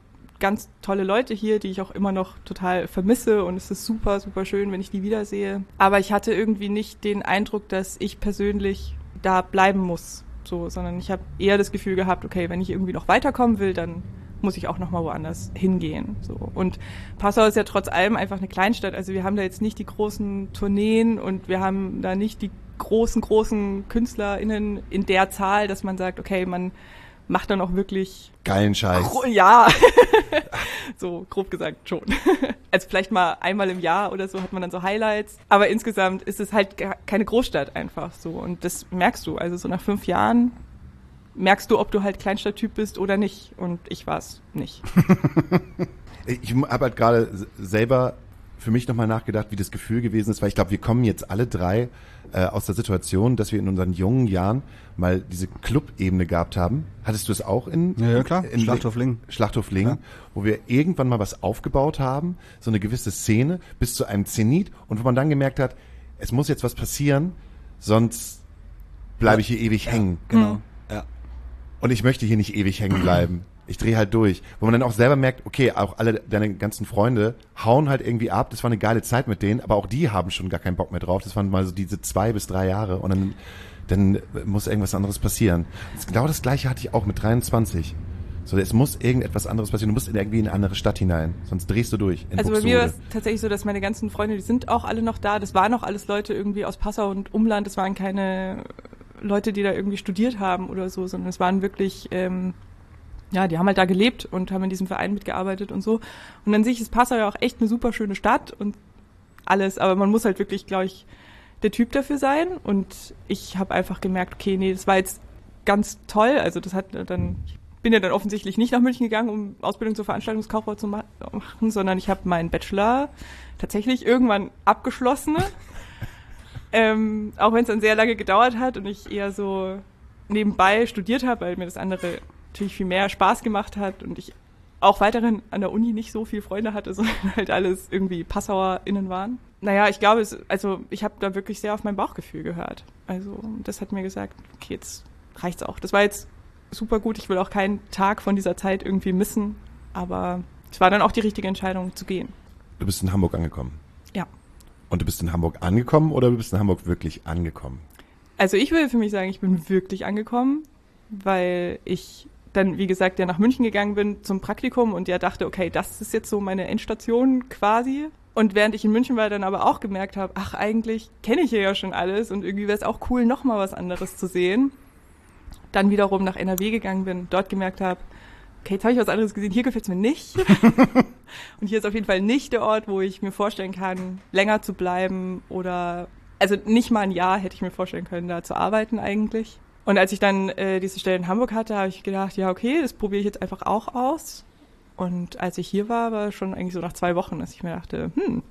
ganz tolle Leute hier, die ich auch immer noch total vermisse und es ist super, super schön, wenn ich die wiedersehe. Aber ich hatte irgendwie nicht den Eindruck, dass ich persönlich da bleiben muss, so, sondern ich habe eher das Gefühl gehabt, okay, wenn ich irgendwie noch weiterkommen will, dann muss ich auch noch mal woanders hingehen. So. Und Passau ist ja trotz allem einfach eine Kleinstadt. Also wir haben da jetzt nicht die großen Tourneen und wir haben da nicht die großen KünstlerInnen in der Zahl, dass man sagt, okay, man macht dann auch wirklich geilen Scheiß. Ja, so grob gesagt schon. Also vielleicht mal einmal im Jahr oder so hat man dann so Highlights. Aber insgesamt ist es halt keine Großstadt einfach so. Und das merkst du. Also so nach 5 Jahren merkst du, ob du halt Kleinstadttyp bist oder nicht. Und ich war es nicht. Ich habe halt gerade selber für mich nochmal nachgedacht, wie das Gefühl gewesen ist, weil ich glaube, wir kommen jetzt alle 3 aus der Situation, dass wir in unseren jungen Jahren mal diese Club-Ebene gehabt haben. Hattest du es auch in klar. In Schlachthof Lingen. Schlachthof Lingen, ja. Wo wir irgendwann mal was aufgebaut haben, so eine gewisse Szene bis zu einem Zenit und wo man dann gemerkt hat, es muss jetzt was passieren, sonst bleibe ich hier ewig hängen. Genau. Ja. Und ich möchte hier nicht ewig hängen bleiben. Ich drehe halt durch. Wo man dann auch selber merkt, okay, auch alle deine ganzen Freunde hauen halt irgendwie ab. Das war eine geile Zeit mit denen, aber auch die haben schon gar keinen Bock mehr drauf. Das waren mal so diese 2 bis 3 Jahre und dann muss irgendwas anderes passieren. Genau das Gleiche hatte ich auch mit 23. So, es muss irgendetwas anderes passieren. Du musst irgendwie in eine andere Stadt hinein, sonst drehst du durch. Also bei mir war es tatsächlich so, dass meine ganzen Freunde, die sind auch alle noch da. Das waren auch alles Leute irgendwie aus Passau und Umland. Das waren keine Leute, die da irgendwie studiert haben oder so, sondern es waren wirklich die haben halt da gelebt und haben in diesem Verein mitgearbeitet und so. Und an sich ist Passau ja auch echt eine super schöne Stadt und alles, aber man muss halt wirklich, glaube ich, der Typ dafür sein. Und ich habe einfach gemerkt, okay, nee, das war jetzt ganz toll. Also ich bin ja dann offensichtlich nicht nach München gegangen, um Ausbildung zur Veranstaltungskauffrau zu machen, sondern ich habe meinen Bachelor tatsächlich irgendwann abgeschlossen. Auch wenn es dann sehr lange gedauert hat und ich eher so nebenbei studiert habe, weil mir das andere natürlich viel mehr Spaß gemacht hat und ich auch weiterhin an der Uni nicht so viele Freunde hatte, sondern halt alles irgendwie PassauerInnen waren. Naja, ich glaube, ich habe da wirklich sehr auf mein Bauchgefühl gehört. Also das hat mir gesagt, okay, jetzt reicht's auch. Das war jetzt super gut. Ich will auch keinen Tag von dieser Zeit irgendwie missen, aber es war dann auch die richtige Entscheidung zu gehen. Du bist in Hamburg angekommen? Ja. Und du bist in Hamburg angekommen oder du bist in Hamburg wirklich angekommen? Also ich will für mich sagen, ich bin wirklich angekommen, weil ich dann, wie gesagt, ja nach München gegangen bin zum Praktikum und ja dachte, okay, das ist jetzt so meine Endstation quasi. Und während ich in München war, dann aber auch gemerkt habe, ach, eigentlich kenne ich hier ja schon alles und irgendwie wäre es auch cool, nochmal was anderes zu sehen. Dann wiederum nach NRW gegangen bin, dort gemerkt habe, okay, jetzt habe ich was anderes gesehen, hier gefällt es mir nicht. Und hier ist auf jeden Fall nicht der Ort, wo ich mir vorstellen kann, länger zu bleiben oder, also nicht mal ein Jahr hätte ich mir vorstellen können, da zu arbeiten eigentlich. Und als ich dann diese Stelle in Hamburg hatte, habe ich gedacht, ja okay, das probiere ich jetzt einfach auch aus. Und als ich hier war schon eigentlich so nach 2 Wochen, dass ich mir dachte,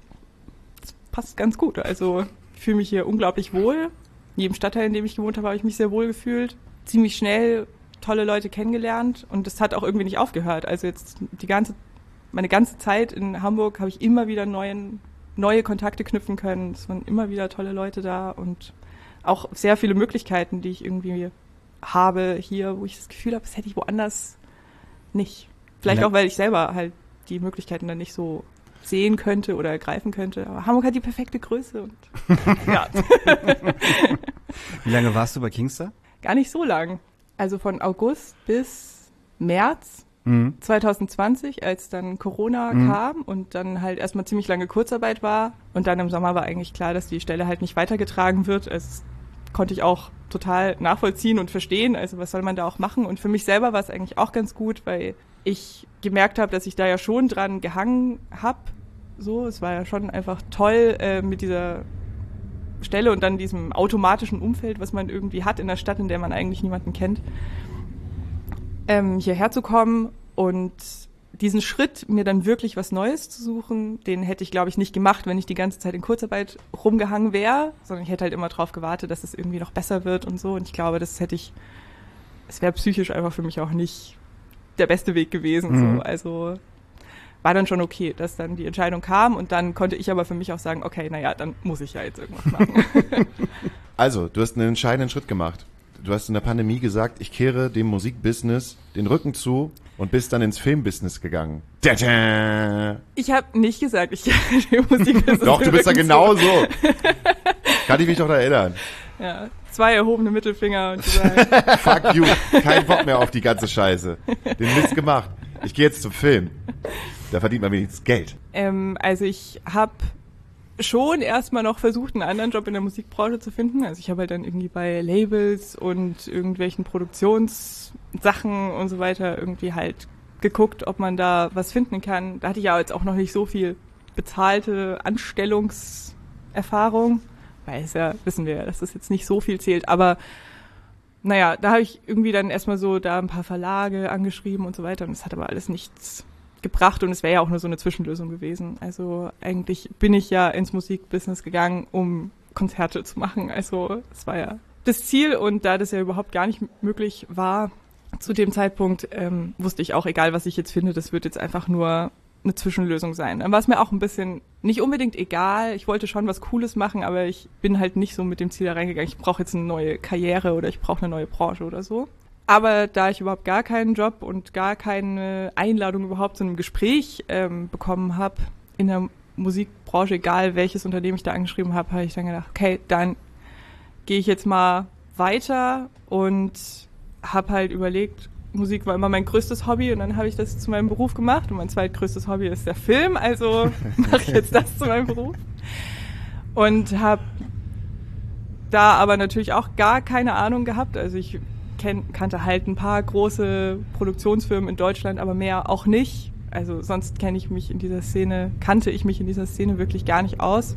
das passt ganz gut. Also ich fühle mich hier unglaublich wohl. In jedem Stadtteil, in dem ich gewohnt habe, habe ich mich sehr wohl gefühlt. Ziemlich schnell tolle Leute kennengelernt und das hat auch irgendwie nicht aufgehört. Also jetzt meine ganze Zeit in Hamburg habe ich immer wieder neue Kontakte knüpfen können. Es waren immer wieder tolle Leute da und auch sehr viele Möglichkeiten, die ich irgendwie habe hier, wo ich das Gefühl habe, das hätte ich woanders nicht. Vielleicht auch, weil ich selber halt die Möglichkeiten dann nicht so sehen könnte oder ergreifen könnte. Aber Hamburg hat die perfekte Größe. Und ja. Wie lange warst du bei Kingster? Gar nicht so lang. Also von August bis März 2020, als dann Corona kam und dann halt erstmal ziemlich lange Kurzarbeit war. Und dann im Sommer war eigentlich klar, dass die Stelle halt nicht weitergetragen wird. Also das konnte ich auch total nachvollziehen und verstehen. Also was soll man da auch machen? Und für mich selber war es eigentlich auch ganz gut, weil ich gemerkt habe, dass ich da ja schon dran gehangen habe. So, es war ja schon einfach toll mit dieser Stelle und dann diesem automatischen Umfeld, was man irgendwie hat in der Stadt, in der man eigentlich niemanden kennt, hierher zu kommen und diesen Schritt, mir dann wirklich was Neues zu suchen, den hätte ich, glaube ich, nicht gemacht, wenn ich die ganze Zeit in Kurzarbeit rumgehangen wäre, sondern ich hätte halt immer drauf gewartet, dass es irgendwie noch besser wird und so. Und ich glaube, es wäre psychisch einfach für mich auch nicht der beste Weg gewesen. So. Also war dann schon okay, dass dann die Entscheidung kam und dann konnte ich aber für mich auch sagen, okay, naja, dann muss ich ja jetzt irgendwas machen. Also, du hast einen entscheidenden Schritt gemacht. Du hast in der Pandemie gesagt, ich kehre dem Musikbusiness den Rücken zu Und bist dann ins Filmbusiness gegangen. Tada! Ich habe nicht gesagt, ich die Musik ist Doch, du bist da genauso. Kann ich mich doch erinnern. Ja, 2 erhobene Mittelfinger und gesagt, Fuck you. Kein Bock mehr auf die ganze Scheiße. Den Mist gemacht. Ich gehe jetzt zum Film. Da verdient man wenigstens Geld. also ich habe schon erstmal noch versucht, einen anderen Job in der Musikbranche zu finden. Also ich habe halt dann irgendwie bei Labels und irgendwelchen Produktionssachen und so weiter irgendwie halt geguckt, ob man da was finden kann. Da hatte ich ja jetzt auch noch nicht so viel bezahlte Anstellungserfahrung, weil es ja, wissen wir ja, dass das jetzt nicht so viel zählt. Aber naja, da habe ich irgendwie dann erstmal so da ein paar Verlage angeschrieben und so weiter. Und es hat aber alles nichts gebracht und es wäre ja auch nur so eine Zwischenlösung gewesen. Also eigentlich bin ich ja ins Musikbusiness gegangen, um Konzerte zu machen. Also es war ja das Ziel und da das ja überhaupt gar nicht möglich war, zu dem Zeitpunkt wusste ich auch, egal was ich jetzt finde, das wird jetzt einfach nur eine Zwischenlösung sein. Dann war es mir auch ein bisschen nicht unbedingt egal. Ich wollte schon was Cooles machen, aber ich bin halt nicht so mit dem Ziel da reingegangen, ich brauche jetzt eine neue Karriere oder ich brauche eine neue Branche oder so. Aber da ich überhaupt gar keinen Job und gar keine Einladung überhaupt zu einem Gespräch bekommen habe in der Musikbranche, egal welches Unternehmen ich da angeschrieben habe, habe ich dann gedacht, okay, dann gehe ich jetzt mal weiter und habe halt überlegt, Musik war immer mein größtes Hobby und dann habe ich das zu meinem Beruf gemacht und mein zweitgrößtes Hobby ist der Film, also mache ich jetzt das zu meinem Beruf. Und habe da aber natürlich auch gar keine Ahnung gehabt, also ich kannte halt ein paar große Produktionsfirmen in Deutschland, aber mehr auch nicht. Also sonst kannte ich mich in dieser Szene wirklich gar nicht aus,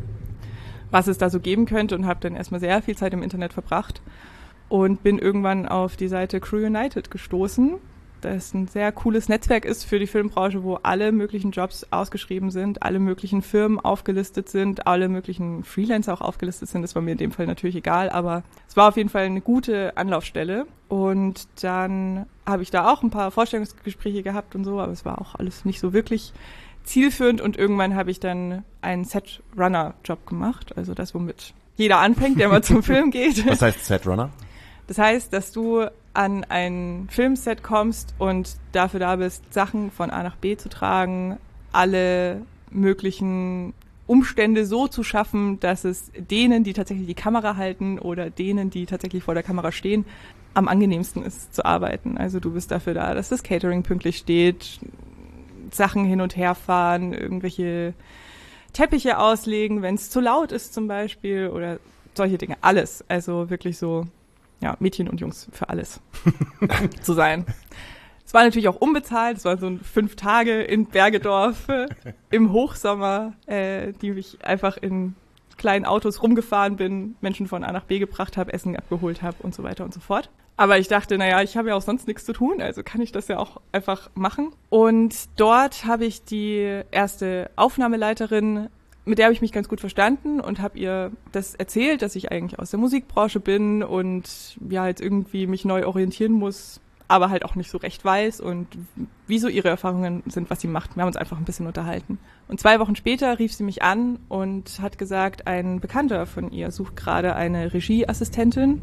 was es da so geben könnte und habe dann erstmal sehr viel Zeit im Internet verbracht und bin irgendwann auf die Seite Crew United gestoßen, das ein sehr cooles Netzwerk ist für die Filmbranche, wo alle möglichen Jobs ausgeschrieben sind, alle möglichen Firmen aufgelistet sind, alle möglichen Freelancer auch aufgelistet sind. Das war mir in dem Fall natürlich egal, aber es war auf jeden Fall eine gute Anlaufstelle. Und dann habe ich da auch ein paar Vorstellungsgespräche gehabt und so, aber es war auch alles nicht so wirklich zielführend. Und irgendwann habe ich dann einen Set-Runner-Job gemacht, also das, womit jeder anfängt, der mal zum Film geht. Was heißt Set-Runner? Das heißt, dass du an ein Filmset kommst und dafür da bist, Sachen von A nach B zu tragen, alle möglichen Umstände so zu schaffen, dass es denen, die tatsächlich die Kamera halten oder denen, die tatsächlich vor der Kamera stehen, am angenehmsten ist zu arbeiten. Also du bist dafür da, dass das Catering pünktlich steht, Sachen hin und her fahren, irgendwelche Teppiche auslegen, wenn es zu laut ist zum Beispiel oder solche Dinge. Alles. Also wirklich so, ja, Mädchen und Jungs für alles zu sein. Es war natürlich auch unbezahlt. Es waren so 5 Tage in Bergedorf im Hochsommer, die ich einfach in kleinen Autos rumgefahren bin, Menschen von A nach B gebracht habe, Essen abgeholt habe und so weiter und so fort. Aber ich dachte, naja, ich habe ja auch sonst nichts zu tun, also kann ich das ja auch einfach machen. Und dort habe ich die erste Aufnahmeleiterin, mit der habe ich mich ganz gut verstanden und habe ihr das erzählt, dass ich eigentlich aus der Musikbranche bin und ja jetzt irgendwie mich neu orientieren muss, aber halt auch nicht so recht weiß und wieso ihre Erfahrungen sind, was sie macht. Wir haben uns einfach ein bisschen unterhalten. Und 2 Wochen später rief sie mich an und hat gesagt, ein Bekannter von ihr sucht gerade eine Regieassistentin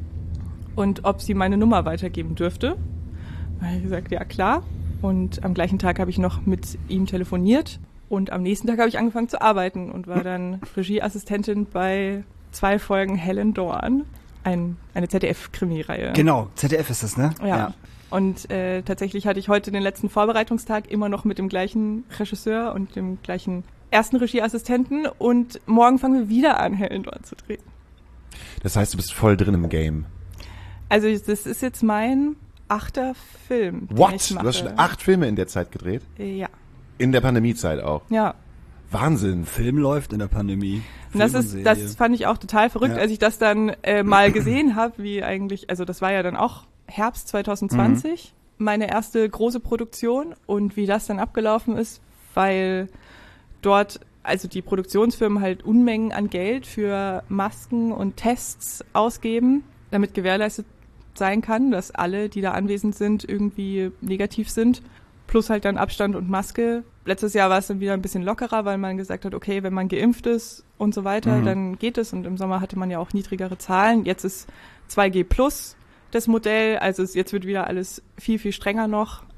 und ob sie meine Nummer weitergeben dürfte. Da habe ich gesagt, ja klar. Und am gleichen Tag habe ich noch mit ihm telefoniert. Und am nächsten Tag habe ich angefangen zu arbeiten und war dann Regieassistentin bei 2 Folgen Helen Dorn, eine ZDF-Krimi-Reihe. Genau, ZDF ist das, ne? Ja. Und tatsächlich hatte ich heute den letzten Vorbereitungstag immer noch mit dem gleichen Regisseur und dem gleichen ersten Regieassistenten und morgen fangen wir wieder an, Helen Dorn zu drehen. Das heißt, du bist voll drin im Game. Also das ist jetzt mein 8. Film, den What? ich mache. Du hast schon 8 Filme in der Zeit gedreht? Ja. In der Pandemiezeit auch? Ja. Wahnsinn. Film läuft in der Pandemie. Und das fand ich auch total verrückt, als ich das dann mal gesehen habe, wie eigentlich, also das war ja dann auch Herbst 2020, meine erste große Produktion und wie das dann abgelaufen ist, weil dort, also die Produktionsfirmen halt Unmengen an Geld für Masken und Tests ausgeben, damit gewährleistet sein kann, dass alle, die da anwesend sind, irgendwie negativ sind. Plus halt dann Abstand und Maske. Letztes Jahr war es dann wieder ein bisschen lockerer, weil man gesagt hat, okay, wenn man geimpft ist und so weiter, dann geht es. Und im Sommer hatte man ja auch niedrigere Zahlen. Jetzt ist 2G plus das Modell. Also jetzt wird wieder alles viel, viel strenger noch.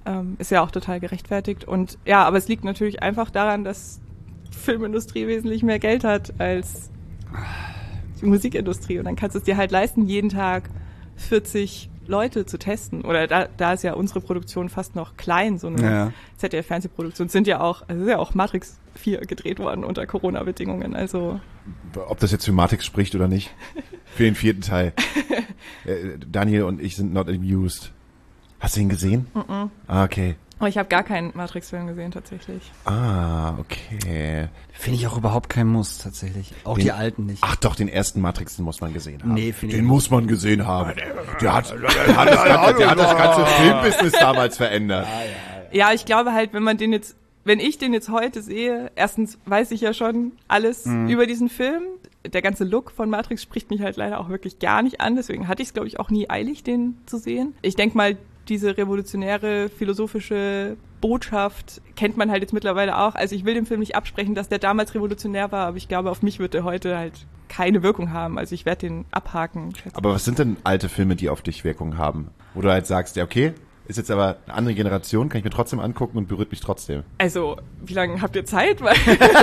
Ist ja auch total gerechtfertigt. Und ja, aber es liegt natürlich einfach daran, dass die Filmindustrie wesentlich mehr Geld hat als die Musikindustrie. Und dann kannst du es dir halt leisten, jeden Tag 40 Leute zu testen. Oder da ist ja unsere Produktion fast noch klein, so eine ZDF-Fernsehproduktion. Ist ja auch Matrix 4 gedreht worden unter Corona-Bedingungen. Also ob das jetzt für Matrix spricht oder nicht. Für den 4. Teil. Daniel und ich sind not amused. Hast du ihn gesehen? Ah, okay. Oh, ich habe gar keinen Matrix-Film gesehen, tatsächlich. Ah, okay. Finde ich auch überhaupt kein Muss, tatsächlich. Auch die alten nicht. Ach doch, den ersten Matrix, den muss man gesehen haben. Nee, finde ich Den muss man gesehen haben. Der hat das ganze Filmbusiness damals verändert. Ja, ich glaube halt, wenn ich den jetzt heute sehe, erstens weiß ich ja schon alles über diesen Film. Der ganze Look von Matrix spricht mich halt leider auch wirklich gar nicht an. Deswegen hatte ich es, glaube ich, auch nie eilig, den zu sehen. Ich denke mal, diese revolutionäre, philosophische Botschaft kennt man halt jetzt mittlerweile auch. Also ich will dem Film nicht absprechen, dass der damals revolutionär war, aber ich glaube, auf mich wird der heute halt keine Wirkung haben. Also ich werde den abhaken. Aber was sind denn alte Filme, die auf dich Wirkung haben? Wo du halt sagst, ja okay, ist jetzt aber eine andere Generation, kann ich mir trotzdem angucken und berührt mich trotzdem. Also, wie lange habt ihr Zeit? Weil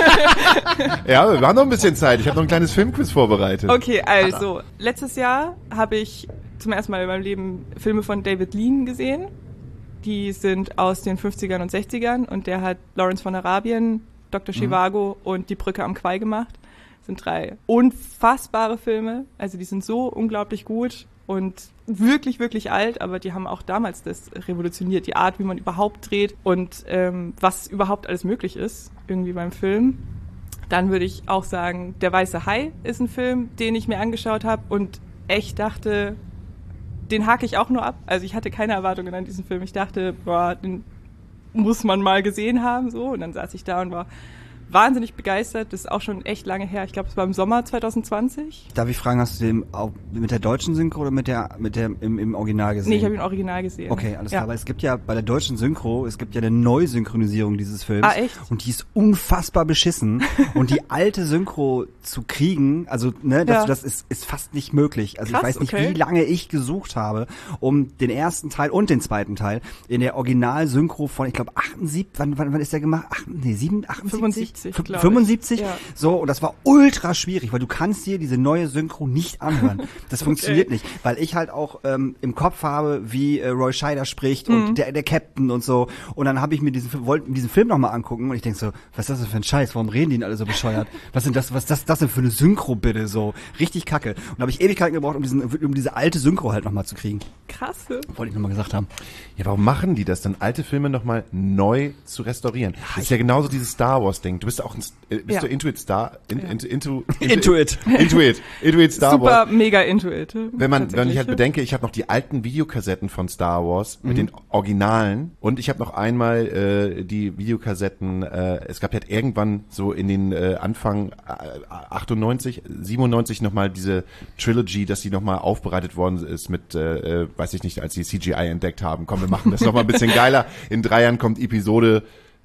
ja, wir haben noch ein bisschen Zeit. Ich habe noch ein kleines Filmquiz vorbereitet. Okay, also, letztes Jahr habe ich zum ersten Mal in meinem Leben Filme von David Lean gesehen. Die sind aus den 50ern und 60ern und der hat Lawrence von Arabien, Dr. Zhivago und Die Brücke am Quai gemacht. Das sind 3 unfassbare Filme. Also die sind so unglaublich gut und wirklich, wirklich alt, aber die haben auch damals das revolutioniert, die Art, wie man überhaupt dreht und was überhaupt alles möglich ist, irgendwie beim Film. Dann würde ich auch sagen, Der Weiße Hai ist ein Film, den ich mir angeschaut habe und echt dachte, den hake ich auch nur ab. Also ich hatte keine Erwartungen an diesen Film. Ich dachte, boah, den muss man mal gesehen haben, so. Und dann saß ich da und war wahnsinnig begeistert. Das ist auch schon echt lange her. Ich glaube, es war im Sommer 2020. Darf ich fragen, hast du den auch mit der deutschen Synchro oder mit der im Original gesehen? Nee, ich habe ihn Original gesehen. Okay, alles klar. Aber es gibt ja bei der deutschen Synchro, es gibt ja eine Neusynchronisierung dieses Films. Ah, echt? Und die ist unfassbar beschissen. Und die alte Synchro zu kriegen, also das ist fast nicht möglich. Also krass, ich weiß nicht, wie lange ich gesucht habe, um den ersten Teil und den zweiten Teil in der Original-Synchro von, ich glaube, 78, wann ist der gemacht? 75? 75? Ja. So, und das war ultra schwierig, weil du kannst dir diese neue Synchro nicht anhören. Das funktioniert nicht, weil ich halt auch im Kopf habe, wie Roy Scheider spricht und der Captain und so. Und dann habe ich mir wollte diesen Film nochmal angucken und ich denk so, was ist das denn für ein Scheiß? Warum reden die denn alle so bescheuert? Was ist das denn für eine Synchro bitte? So, richtig kacke. Und da habe ich Ewigkeiten gebraucht, um diese alte Synchro halt nochmal zu kriegen. Krass. Wollte ich nochmal gesagt haben. Ja, warum machen die das dann, alte Filme nochmal neu zu restaurieren? Das ist ja genauso dieses Star Wars-Ding. Du bist auch du Intuit Star? Intuit Star Wars. Super, mega Intuit. Wenn ich halt bedenke, ich habe noch die alten Videokassetten von Star Wars mit den Originalen und ich habe noch einmal die Videokassetten, es gab halt irgendwann so in den Anfang 98, 97 nochmal diese Trilogy, dass die nochmal aufbereitet worden ist mit, weiß ich nicht, als die CGI entdeckt haben. Komm, wir machen das nochmal ein bisschen geiler. In 3 Jahren kommt Episode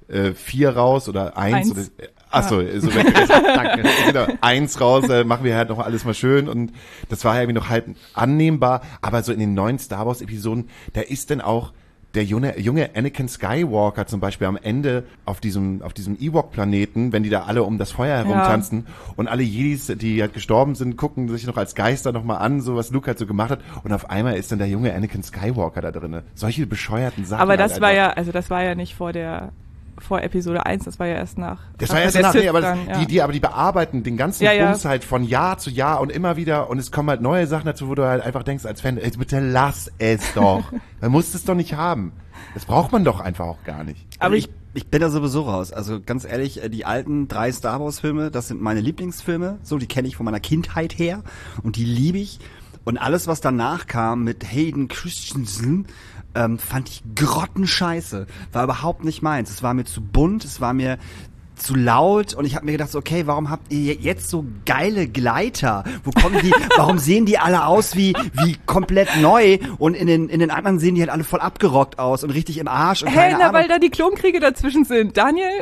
4 raus oder 1. Oder, achso, so danke. Genau, 1 raus, machen wir halt noch alles mal schön und das war ja irgendwie noch halb annehmbar, aber so in den neuen Star Wars Episoden, da ist dann auch der junge Anakin Skywalker zum Beispiel am Ende auf diesem Ewok-Planeten, wenn die da alle um das Feuer herumtanzen und alle Jedis, die halt gestorben sind, gucken sich noch als Geister nochmal an, so was Luke halt so gemacht hat und auf einmal ist dann der junge Anakin Skywalker da drinne. Solche bescheuerten Sachen. Aber das war ja nicht vor Episode 1, das war ja erst nach. Das war erst nach, nee, aber die bearbeiten den ganzen Bums halt von Jahr zu Jahr und immer wieder und es kommen halt neue Sachen dazu, wo du halt einfach denkst als Fan, ey, bitte lass es doch. Man muss es doch nicht haben. Das braucht man doch einfach auch gar nicht. Aber ich bin da sowieso raus. Also ganz ehrlich, die alten 3 Star Wars Filme, das sind meine Lieblingsfilme. So, die kenne ich von meiner Kindheit her und die liebe ich. Und alles, was danach kam mit Hayden Christensen, fand ich grottenscheiße. War überhaupt nicht meins. Es war mir zu bunt, es war mir zu laut und ich habe mir gedacht, okay, warum habt ihr jetzt so geile Gleiter? Wo kommen die? Warum sehen die alle aus wie komplett neu und in den anderen sehen die halt alle voll abgerockt aus und richtig im Arsch und keine Ahnung. Weil da die Klonkriege dazwischen sind. Daniel?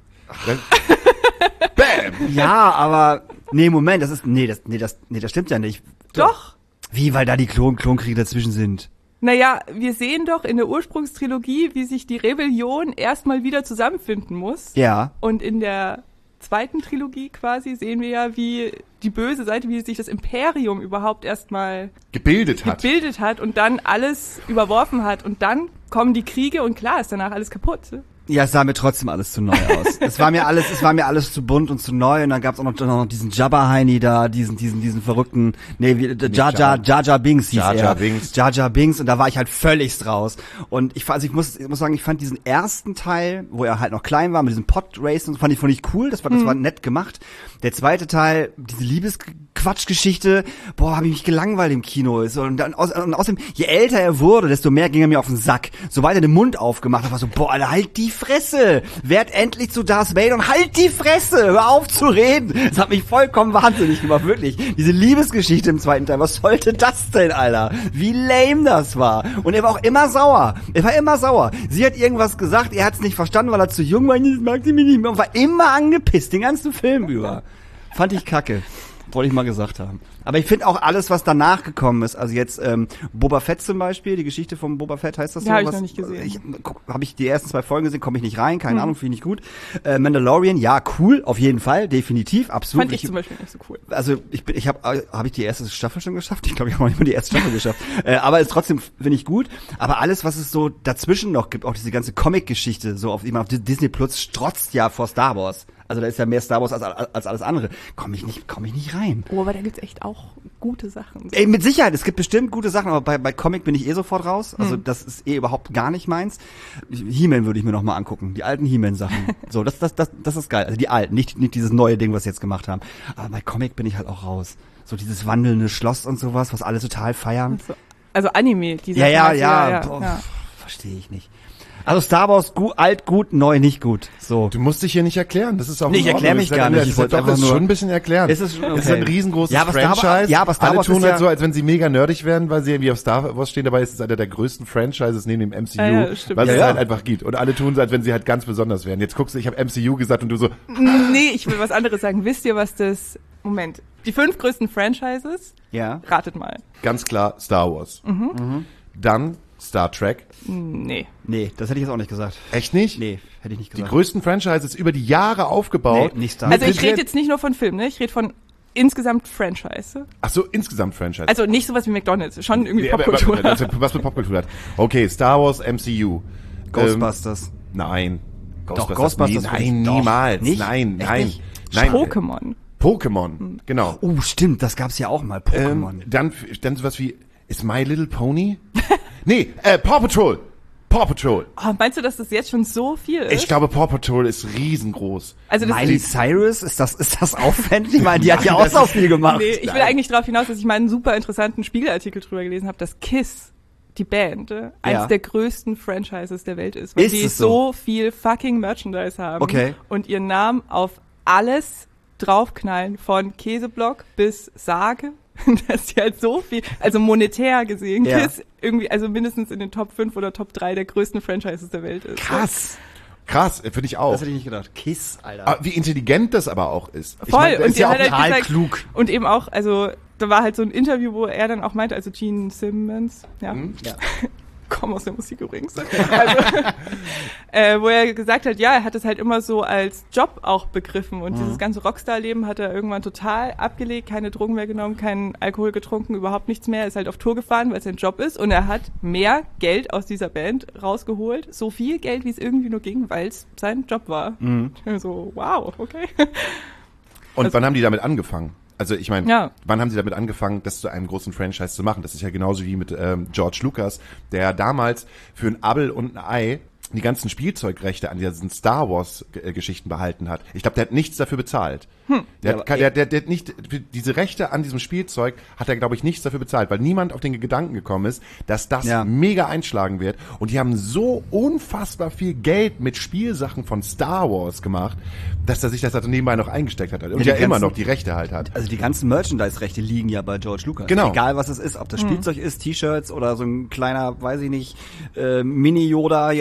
Bam! Ja, aber nee, Moment, das stimmt ja nicht. Doch. Wie, weil da die Klonkriege dazwischen sind? Naja, wir sehen doch in der Ursprungstrilogie, wie sich die Rebellion erstmal wieder zusammenfinden muss. Ja. Und in der zweiten Trilogie quasi sehen wir ja, wie die böse Seite, wie sich das Imperium überhaupt erstmal gebildet hat und dann alles überworfen hat. Und dann kommen die Kriege und klar ist danach alles kaputt. Ja, es sah mir trotzdem alles zu neu aus. Es war mir alles zu bunt und zu neu und dann gab's auch noch diesen Jabba-Heini da, diesen verrückten, Jar Jar Binks hieß er. Jar Jar Binks und da war ich halt völligst raus. Und ich muss sagen, ich fand diesen ersten Teil, wo er halt noch klein war, mit diesem Pod-Racing, fand ich cool, das war nett gemacht. Der zweite Teil, diese Liebesquatschgeschichte, habe ich mich gelangweilt im Kino. Und außerdem, je älter er wurde, desto mehr ging er mir auf den Sack. Sobald er den Mund aufgemacht hat, war so, Alter, halt die Fresse! Werd endlich zu Darth Vader und halt die Fresse! Hör auf zu reden! Das hat mich vollkommen wahnsinnig gemacht, wirklich. Diese Liebesgeschichte im zweiten Teil, was sollte das denn, Alter? Wie lame das war. Und er war auch immer sauer. Sie hat irgendwas gesagt, er hat es nicht verstanden, weil er zu jung war, jetzt mag sie mich nicht mehr und war immer angepisst, den ganzen Film über. Fand ich kacke. Wollte ich mal gesagt haben. Aber ich finde auch alles, was danach gekommen ist, also jetzt Boba Fett zum Beispiel, die Geschichte von Boba Fett, heißt das so? Ja, habe ich noch nicht gesehen. Habe ich die ersten 2 Folgen gesehen, komme ich nicht rein, keine Ahnung, finde ich nicht gut. Mandalorian, ja, cool, auf jeden Fall, definitiv, absolut. Fand ich zum Beispiel nicht so cool. Also habe ich die erste Staffel schon geschafft? Ich glaube, ich habe noch nicht mal die erste Staffel geschafft. Aber ist trotzdem, finde ich gut. Aber alles, was es so dazwischen noch gibt, auch diese ganze Comic-Geschichte, so auf Disney Plus strotzt ja vor Star Wars. Also da ist ja mehr Star Wars als alles andere. Komm ich nicht rein. Oh, aber da gibt's echt auch gute Sachen. Ey, mit Sicherheit, es gibt bestimmt gute Sachen, aber bei Comic bin ich sofort raus. Also das ist überhaupt gar nicht meins. He-Man würde ich mir noch mal angucken, die alten He-Man-Sachen. So, das ist geil. Also die alten, nicht dieses neue Ding, was sie jetzt gemacht haben. Aber bei Comic bin ich halt auch raus. So dieses wandelnde Schloss und sowas, was alle total feiern. Also Anime, die Sachen. Ja. Verstehe ich nicht. Also Star Wars, alt, gut, neu, nicht gut. So. Du musst dich hier nicht erklären, das ist auch ich erkläre mich gar nicht. Ich wollte einfach nur schon ein bisschen erklären. Es ist ein riesengroßes Franchise. Aber Star Wars alle tun ist halt so, als wenn sie mega nerdig wären, weil sie irgendwie auf Star Wars stehen. Dabei ist es einer der größten Franchises neben dem MCU, was es halt einfach gibt. Und alle tun so, als wenn sie halt ganz besonders wären. Jetzt guckst du, ich habe MCU gesagt und du so. Nee, ich will was anderes sagen. Wisst ihr, was das... Moment. Die 5 größten Franchises? Ja. Ratet mal. Ganz klar Star Wars. Dann Star Trek. Nee, das hätte ich jetzt auch nicht gesagt. Echt nicht? Nee, hätte ich nicht gesagt. Die größten Franchises über die Jahre aufgebaut. Nee, nicht Star Also ich rede jetzt nicht nur von Filmen, ne? Ich rede von insgesamt Franchise. Ach so, insgesamt Franchise. Also nicht sowas wie McDonald's, schon irgendwie Popkultur. Was mit Popkultur hat. Okay, Star Wars, MCU. Ghostbusters. Nein. Ghostbusters. Nein, niemals. Nicht? Nein. Pokémon, genau. Oh, stimmt, das gab's ja auch mal, Pokémon. Dann sowas wie, ist My Little Pony? Nee, Paw Patrol. Oh, meinst du, dass das jetzt schon so viel ist? Ich glaube, Paw Patrol ist riesengroß. Also das Miley Cyrus, ist das aufwendig? Ich meine, die hat ja auch so viel gemacht. Nee, ich will eigentlich darauf hinaus, dass ich mal einen super interessanten Spiegelartikel drüber gelesen habe, dass Kiss, die Band, eines der größten Franchises der Welt ist, weil die so viel fucking Merchandise haben und ihren Namen auf alles draufknallen, von Käseblock bis Sage. Dass die halt so viel, also monetär gesehen, Kiss irgendwie, also mindestens in den Top 5 oder Top 3 der größten Franchises der Welt ist. Krass, finde ich auch. Das hätte ich nicht gedacht. Kiss, Alter. Wie intelligent das aber auch ist. Voll, ich mein, und ist ja auch halt total klug. Und eben auch, also da war halt so ein Interview, wo er dann auch meinte, also Gene Simmons, komm aus der Musik übrigens, also, wo er gesagt hat, er hat es halt immer so als Job auch begriffen und dieses ganze Rockstar-Leben hat er irgendwann total abgelegt, keine Drogen mehr genommen, keinen Alkohol getrunken, überhaupt nichts mehr, ist halt auf Tour gefahren, weil es sein Job ist und er hat mehr Geld aus dieser Band rausgeholt, so viel Geld, wie es irgendwie nur ging, weil es sein Job war. So, wow, okay. Und wann haben die damit angefangen? Also ich meine, wann haben sie damit angefangen, das zu einem großen Franchise zu machen? Das ist ja genauso wie mit George Lucas, der damals für ein Abel und ein Ei die ganzen Spielzeugrechte an diesen Star Wars Geschichten behalten hat. Ich glaube, der hat nichts dafür bezahlt. Der hat nicht, für diese Rechte an diesem Spielzeug hat er, glaube ich, nichts dafür bezahlt, weil niemand auf den Gedanken gekommen ist, dass das mega einschlagen wird. Und die haben so unfassbar viel Geld mit Spielsachen von Star Wars gemacht, dass er sich das halt nebenbei noch eingesteckt hat. Und ja immer noch die Rechte halt hat. Also die ganzen Merchandise-Rechte liegen ja bei George Lucas. Genau. Egal was es ist, ob das Spielzeug ist, T-Shirts oder so ein kleiner, weiß ich nicht, Mini-Yoda jetzt, den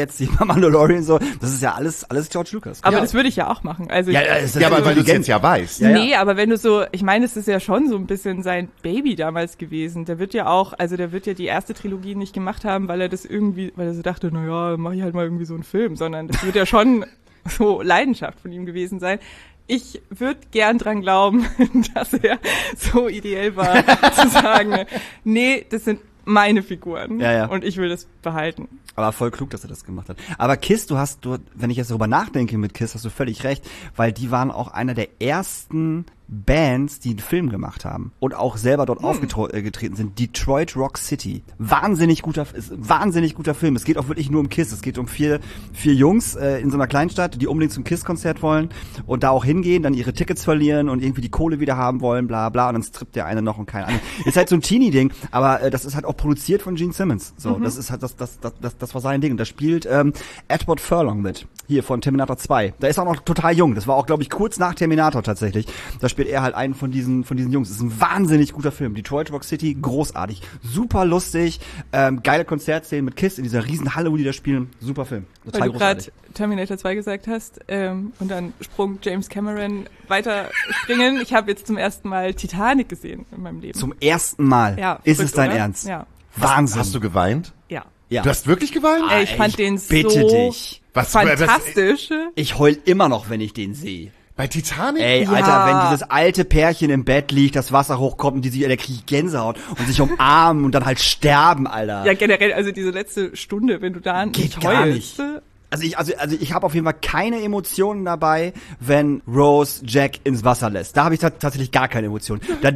Mandalorian so, das ist ja alles George Lucas. Aber das würde ich ja auch machen. Also aber weil du es jetzt ja weißt. Ja, ja. Nee, aber wenn du so, ich meine, es ist ja schon so ein bisschen sein Baby damals gewesen. Der wird ja die erste Trilogie nicht gemacht haben, weil er so dachte, naja, mach ich halt mal irgendwie so einen Film, sondern das wird ja schon so Leidenschaft von ihm gewesen sein. Ich würde gern dran glauben, dass er so ideell war, zu sagen, nee, das sind meine Figuren und ich will das behalten. Aber voll klug, dass er das gemacht hat. Aber Kiss, wenn ich jetzt darüber nachdenke mit Kiss, hast du völlig recht, weil die waren auch einer der ersten Bands, die einen Film gemacht haben und auch selber dort aufgetreten sind. Detroit Rock City. Wahnsinnig guter Film. Es geht auch wirklich nur um Kiss. Es geht um vier Jungs in so einer Kleinstadt, die unbedingt zum Kiss-Konzert wollen und da auch hingehen, dann ihre Tickets verlieren und irgendwie die Kohle wieder haben wollen, bla bla, und dann strippt der eine noch und kein anderer. Ist halt so ein Teenie-Ding, aber das ist halt auch produziert von Gene Simmons. So, das ist halt das war sein Ding. Und da spielt Edward Furlong mit. Hier von Terminator 2. Da ist auch noch total jung. Das war auch, glaube ich, kurz nach Terminator tatsächlich. Da spielt er halt einen von diesen Jungs. Das ist ein wahnsinnig guter Film. Detroit Rock City, großartig. Super lustig. Geile Konzertszenen mit Kiss in dieser riesen Halle, wo die da spielen. Super Film. Total weil du gerade Terminator 2 gesagt hast und dann Sprung James Cameron weiter springen. Ich habe jetzt zum ersten Mal Titanic gesehen in meinem Leben. Zum ersten Mal? Ja. Ist es dein oder? Ernst? Ja. Wahnsinn. Hast du geweint? Ja. Ja. Du hast wirklich geweint? Ich fand den bitte so dich. fantastisch. Ich heul immer noch, wenn ich den sehe. Bei Titanic? Ey, Ja. Alter, wenn dieses alte Pärchen im Bett liegt, das Wasser hochkommt und die sich, da krieg ich Gänsehaut und sich umarmen und dann halt sterben, Alter. Ja, generell, also diese letzte Stunde, wenn du da Geht nicht gar heulst. nicht. Also ich habe auf jeden Fall keine Emotionen dabei, wenn Rose Jack ins Wasser lässt. Da habe ich tatsächlich gar keine Emotionen. Dann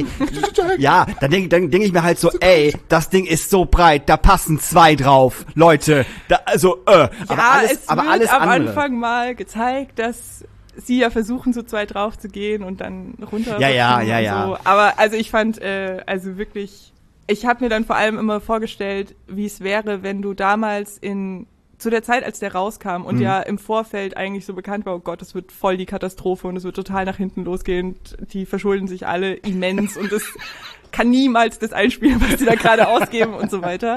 denk ich mir halt so, ey, das Ding ist so breit, da passen 2 drauf, Leute. Aber alles am andere. Anfang mal gezeigt, dass sie ja versuchen, so 2 drauf zu gehen und dann runter. Ja. So. Aber also ich fand, wirklich, ich habe mir dann vor allem immer vorgestellt, wie es wäre, wenn du damals zu der Zeit, als der rauskam und ja im Vorfeld eigentlich so bekannt war, oh Gott, es wird voll die Katastrophe und es wird total nach hinten losgehen, die verschulden sich alle immens und es kann niemals das einspielen, was die da gerade ausgeben und so weiter.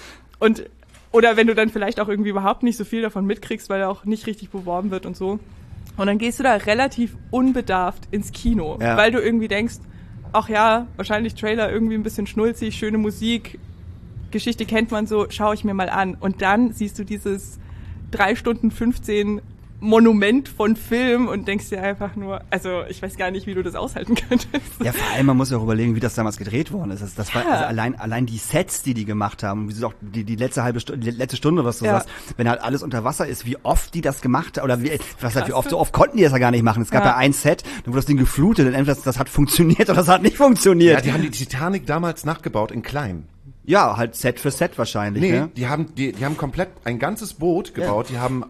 Oder wenn du dann vielleicht auch irgendwie überhaupt nicht so viel davon mitkriegst, weil er auch nicht richtig beworben wird und so. Und dann gehst du da relativ unbedarft ins Kino, weil du irgendwie denkst, ach ja, wahrscheinlich Trailer irgendwie ein bisschen schnulzig, schöne Musik, Geschichte kennt man so, schaue ich mir mal an. Und dann siehst du dieses 3 Stunden 15 Monument von Film und denkst dir einfach nur, also ich weiß gar nicht, wie du das aushalten könntest. Ja, vor allem, man muss ja auch überlegen, wie das damals gedreht worden ist. Das war also allein die Sets, die gemacht haben, wie auch die letzte letzte Stunde, was du sagst, wenn halt alles unter Wasser ist, wie oft die das gemacht haben, oder wie oft konnten die das ja gar nicht machen. Es gab ja ein Set, dann wurde das Ding geflutet und entweder das hat funktioniert oder das hat nicht funktioniert. Ja, die haben die Titanic damals nachgebaut in klein. Ja, halt Set für Set wahrscheinlich. Nee, ne? die haben komplett ein ganzes Boot gebaut. Ja. Die haben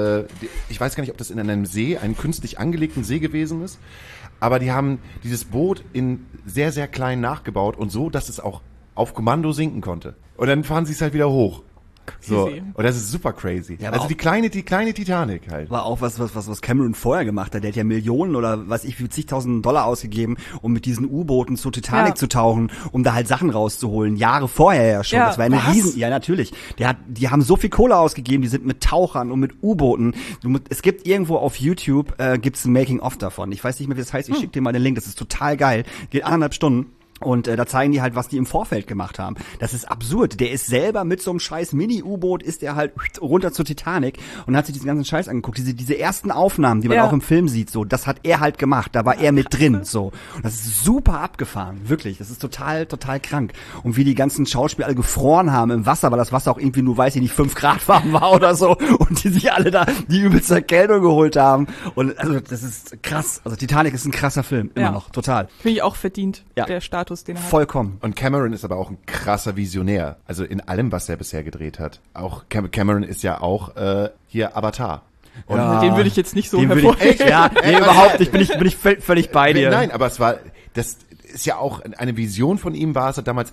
ich weiß gar nicht, ob das in einem See, einen künstlich angelegten See gewesen ist, aber die haben dieses Boot in sehr, sehr klein nachgebaut und so, dass es auch auf Kommando sinken konnte. Und dann fahren sie es halt wieder hoch. So. Und das ist super crazy. Ja, also die kleine Titanic halt. War auch was Cameron vorher gemacht hat. Der hat ja Millionen oder was ich wie zigtausend $1000 ausgegeben, um mit diesen U-Booten zur Titanic zu tauchen, um da halt Sachen rauszuholen. Jahre vorher ja schon. Das war eine ja natürlich. Die haben so viel Kohle ausgegeben, die sind mit Tauchern und mit U-Booten. Es gibt irgendwo auf YouTube, gibt's ein Making-of davon. Ich weiß nicht mehr, wie das heißt. Ich schicke dir mal den Link. Das ist total geil. Geht 1,5 Stunden. Und da zeigen die halt, was die im Vorfeld gemacht haben. Das ist absurd. Der ist selber mit so einem scheiß Mini-U-Boot, ist der halt runter zur Titanic und hat sich diesen ganzen Scheiß angeguckt. Diese ersten Aufnahmen, die man auch im Film sieht, so, das hat er halt gemacht. Da war er mit drin, so. Und das ist super abgefahren, wirklich. Das ist total, total krank. Und wie die ganzen Schauspieler alle gefroren haben im Wasser, weil das Wasser auch irgendwie nur, weiß ich nicht, 5 Grad warm war oder so. Und die sich alle da die übelste Erkältung geholt haben. Und also, das ist krass. Also Titanic ist ein krasser Film, immer noch, total. Finde ich auch verdient, der Status, den er hat. Vollkommen. Und Cameron ist aber auch ein krasser Visionär. Also in allem, was er bisher gedreht hat. Auch Cameron ist ja auch hier Avatar. Und den würde ich jetzt nicht so hervorheben. Überhaupt nicht. Bin ich völlig bei dir. Nein, aber das ist ja auch eine Vision von ihm, war es damals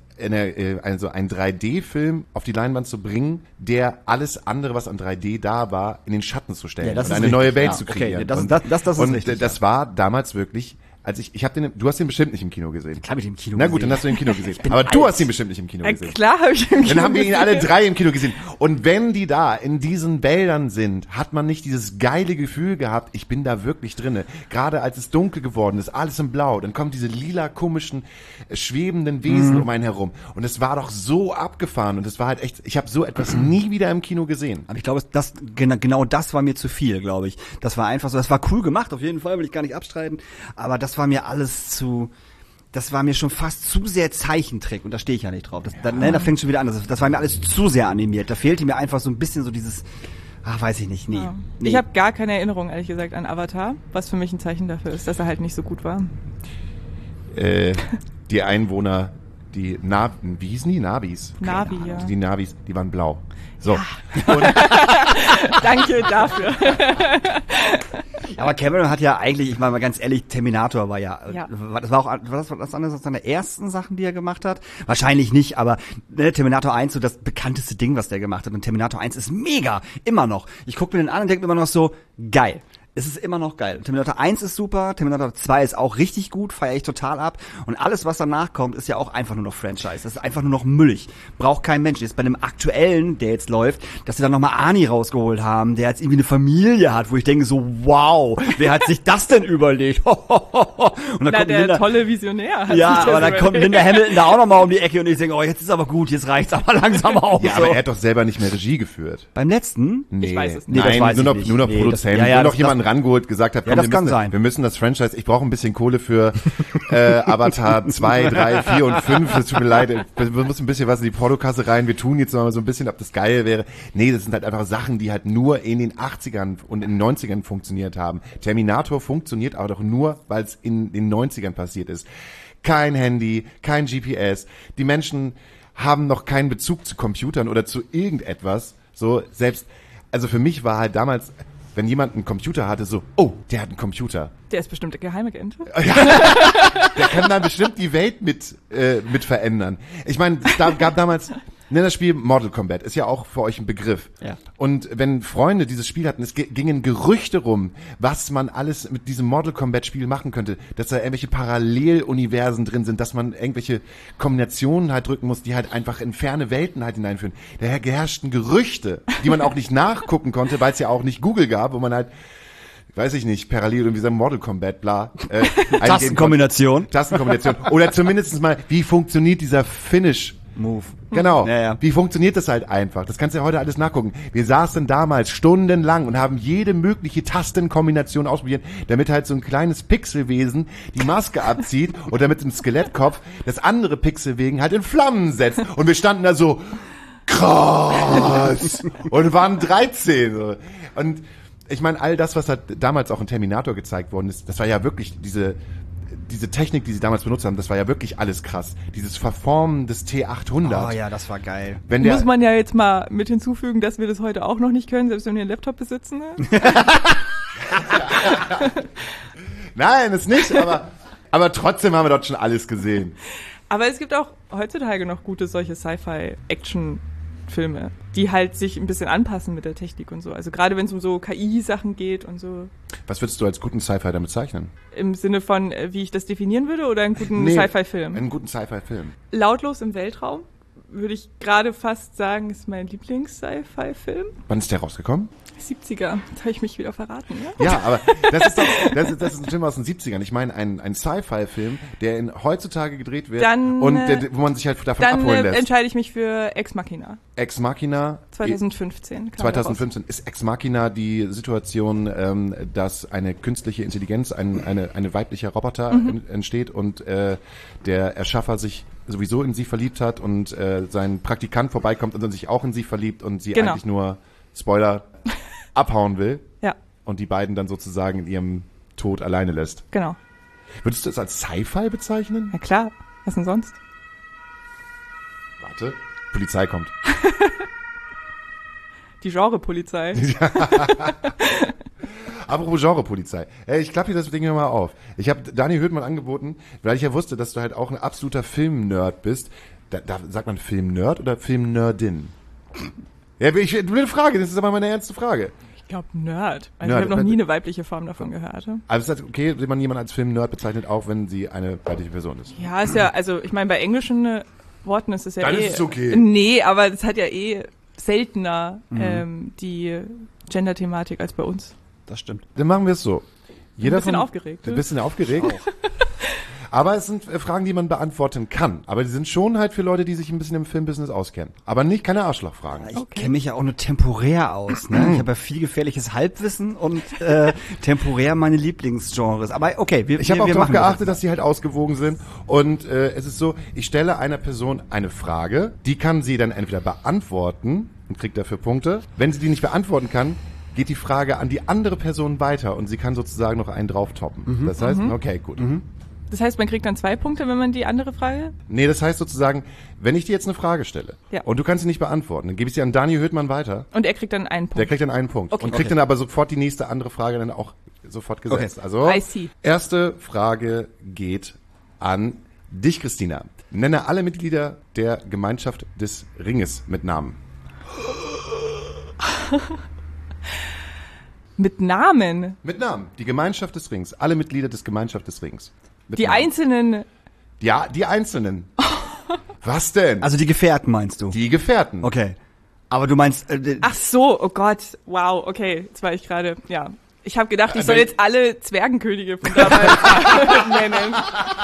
also ein 3D-Film auf die Leinwand zu bringen, der alles andere, was an 3D da war, in den Schatten zu stellen und eine neue Welt zu kreieren. Okay, das ist und richtig. Das war damals wirklich. Also du hast ihn bestimmt nicht im Kino gesehen. Klar, ich im Kino Na gut, gesehen. dann hast du ihn im Kino gesehen. Aber du hast ihn bestimmt nicht im Kino gesehen. Klar habe ich im Kino gesehen. Dann haben wir ihn alle 3 im Kino gesehen. Und wenn die da in diesen Wäldern sind, hat man nicht dieses geile Gefühl gehabt, ich bin da wirklich drinne. Gerade als es dunkel geworden ist, alles in Blau, dann kommen diese lila, komischen, schwebenden Wesen um einen herum. Und es war doch so abgefahren und es war halt echt, ich habe so etwas nie wieder im Kino gesehen. Aber ich glaube, genau das war mir zu viel, glaube ich. Das war einfach so, das war cool gemacht, auf jeden Fall, will ich gar nicht abstreiten. Aber das war mir alles das war mir schon fast zu sehr Zeichentrick und da stehe ich ja nicht drauf. Da fängt schon wieder an. Das war mir alles zu sehr animiert. Da fehlte mir einfach so ein bisschen so dieses, weiß ich nicht, nee. Ja. Ich habe gar keine Erinnerung, ehrlich gesagt, an Avatar, was für mich ein Zeichen dafür ist, dass er halt nicht so gut war. Die Einwohner, wie hießen die? Navis. Navi, ja. Die Navis, die waren blau. So. Ja. Und Danke dafür. Aber Cameron hat ja eigentlich, ich meine mal ganz ehrlich, Terminator war das war auch was anderes als seine ersten Sachen, die er gemacht hat. Wahrscheinlich nicht, aber Terminator 1, so das bekannteste Ding, was der gemacht hat. Und Terminator 1 ist mega, immer noch. Ich gucke mir den an und denke mir immer noch so, geil. Es ist immer noch geil. Terminator 1 ist super, Terminator 2 ist auch richtig gut, feiere ich total ab. Und alles, was danach kommt, ist ja auch einfach nur noch Franchise. Das ist einfach nur noch müllig. Braucht kein Mensch. Jetzt bei dem aktuellen, der jetzt läuft, dass sie dann nochmal Arnie rausgeholt haben, der jetzt irgendwie eine Familie hat, wo ich denke so, wow, wer hat sich das denn überlegt? Und dann kommt der tolle Visionär. Ja, aber dann kommt Linda Hamilton da auch nochmal um die Ecke und ich denke, jetzt ist aber gut, jetzt reicht's aber langsam auf. Ja, aber er hat doch selber nicht mehr Regie geführt. Beim letzten? Nee. Ich weiß es nicht. Nein, das weiß nur ich noch nicht. Produzent, nur noch jemanden rangeholt, gesagt hat, komm, das kann sein. Wir müssen das Franchise, ich brauche ein bisschen Kohle für Avatar 2, 3, 4 und 5, es tut mir leid, wir müssen ein bisschen was in die Portokasse rein, wir tun jetzt mal so ein bisschen, ob das geil wäre. Nee, das sind halt einfach Sachen, die halt nur in den 80ern und in den 90ern funktioniert haben. Terminator funktioniert aber doch nur, weil es in den 90ern passiert ist. Kein Handy, kein GPS, die Menschen haben noch keinen Bezug zu Computern oder zu irgendetwas, so selbst, also für mich war halt damals, wenn jemand einen Computer hatte, so, oh, der hat einen Computer. Der ist bestimmt der Geheimagent. Der kann dann bestimmt die Welt mit verändern. Ich meine, da gab damals, das Spiel Mortal Kombat, ist ja auch für euch ein Begriff. Ja. Und wenn Freunde dieses Spiel hatten, es gingen Gerüchte rum, was man alles mit diesem Mortal Kombat Spiel machen könnte, dass da irgendwelche Paralleluniversen drin sind, dass man irgendwelche Kombinationen halt drücken muss, die halt einfach in ferne Welten halt hineinführen. Daher geherrschten Gerüchte, die man auch nicht nachgucken konnte, weil es ja auch nicht Google gab, wo man halt, weiß ich nicht, parallel irgendwie so Mortal Kombat, bla. Tastenkombination. Oder zumindest mal, wie funktioniert dieser Move. Genau. Ja. Wie funktioniert das halt einfach? Das kannst du ja heute alles nachgucken. Wir saßen damals stundenlang und haben jede mögliche Tastenkombination ausprobiert, damit halt so ein kleines Pixelwesen die Maske abzieht und damit im Skelettkopf das andere Pixelwesen halt in Flammen setzt. Und wir standen da so, krass! Und waren 13. So. Und ich meine, all das, was halt damals auch in Terminator gezeigt worden ist, das war ja wirklich diese Technik, die sie damals benutzt haben, das war ja wirklich alles krass. Dieses Verformen des T800. Oh ja, das war geil. Muss man ja jetzt mal mit hinzufügen, dass wir das heute auch noch nicht können, selbst wenn wir einen Laptop besitzen. Ne? Nein, das nicht, aber trotzdem haben wir dort schon alles gesehen. Aber es gibt auch heutzutage noch gute solche Sci-Fi-Action-Filme, die halt sich ein bisschen anpassen mit der Technik und so. Also gerade wenn es um so KI-Sachen geht und so. Was würdest du als guten Sci-Fi damit zeichnen? Im Sinne von, wie ich das definieren würde, oder einen guten Sci-Fi-Film? Einen guten Sci-Fi-Film. Lautlos im Weltraum, würde ich gerade fast sagen, ist mein Lieblings-Sci-Fi-Film. Wann ist der rausgekommen? 70er. Jetzt habe ich mich wieder verraten, ja? Ja, aber das ist ein Film aus den 70ern. Ich meine, ein Sci-Fi-Film, der heutzutage gedreht wird und wo man sich halt davon abholen lässt. Dann entscheide ich mich für Ex Machina. Ex Machina. 2015. 2015 ist Ex Machina die Situation, dass eine künstliche Intelligenz, eine weibliche Roboter entsteht und der Erschaffer sich sowieso in sie verliebt hat und sein Praktikant vorbeikommt und dann sich auch in sie verliebt und sie eigentlich nur, Spoiler, abhauen will. Ja. Und die beiden dann sozusagen in ihrem Tod alleine lässt. Genau. Würdest du es als Sci-Fi bezeichnen? Ja klar. Was denn sonst? Warte. Polizei kommt. Die Genre-Polizei. Apropos Genre-Polizei. Ich klappe hier das Ding mal auf. Ich habe Dani Höhtmann angeboten, weil ich ja wusste, dass du halt auch ein absoluter Film-Nerd bist. Da sagt man Film-Nerd oder Film-Nerdin? Ja, blöde Frage, das ist aber meine ernste Frage. Ich glaube Nerd. Also ich habe noch nie eine weibliche Form davon gehört. Also ist das okay, wenn man jemanden als Film-Nerd bezeichnet, auch wenn sie eine weibliche Person ist? Ja, ist ja, also ich meine, bei englischen Worten ist es ja Dann ist es okay. Nee, aber es hat ja seltener die Gender-Thematik als bei uns. Das stimmt. Dann machen wir es so. Jeder Ein bisschen aufgeregt. Ein bisschen aufgeregt. Aber es sind Fragen, die man beantworten kann. Aber die sind schon halt für Leute, die sich ein bisschen im Filmbusiness auskennen. Aber nicht keine Arschlochfragen. Ich kenne mich ja auch nur temporär aus. Ne? Ich habe ja viel gefährliches Halbwissen und temporär meine Lieblingsgenres. Aber okay, Ich habe auch wir darauf machen das geachtet, jetzt. dass sie halt ausgewogen sind. Und es ist so, ich stelle einer Person eine Frage, die kann sie dann entweder beantworten und kriegt dafür Punkte. Wenn sie die nicht beantworten kann, geht die Frage an die andere Person weiter und sie kann sozusagen noch einen drauftoppen. Das heißt, okay, gut. Das heißt, man kriegt dann 2 Punkte, wenn man die andere Frage... Nee, das heißt sozusagen, wenn ich dir jetzt eine Frage stelle und du kannst sie nicht beantworten, dann gebe ich sie an Daniel Höhtmann weiter. Und er kriegt dann einen Punkt. Der kriegt dann einen Punkt. Okay. Und kriegt dann aber sofort die nächste andere Frage dann auch sofort gesetzt. Okay. Also, I see. erste Frage geht an dich, Christina. Nenne alle Mitglieder der Gemeinschaft des Ringes mit Namen. Mit Namen. Mit Namen. Die Gemeinschaft des Rings. Alle Mitglieder des Gemeinschaft des Rings. Mit Die Namen. einzelnen... Ja, die Einzelnen. Was denn? Also die Gefährten meinst du? die Gefährten. Okay. Aber du meinst... Ach so, oh Gott. Wow, okay. Jetzt war ich gerade... Ja. Ich habe gedacht, ich soll jetzt alle Zwergenkönige von damals nennen.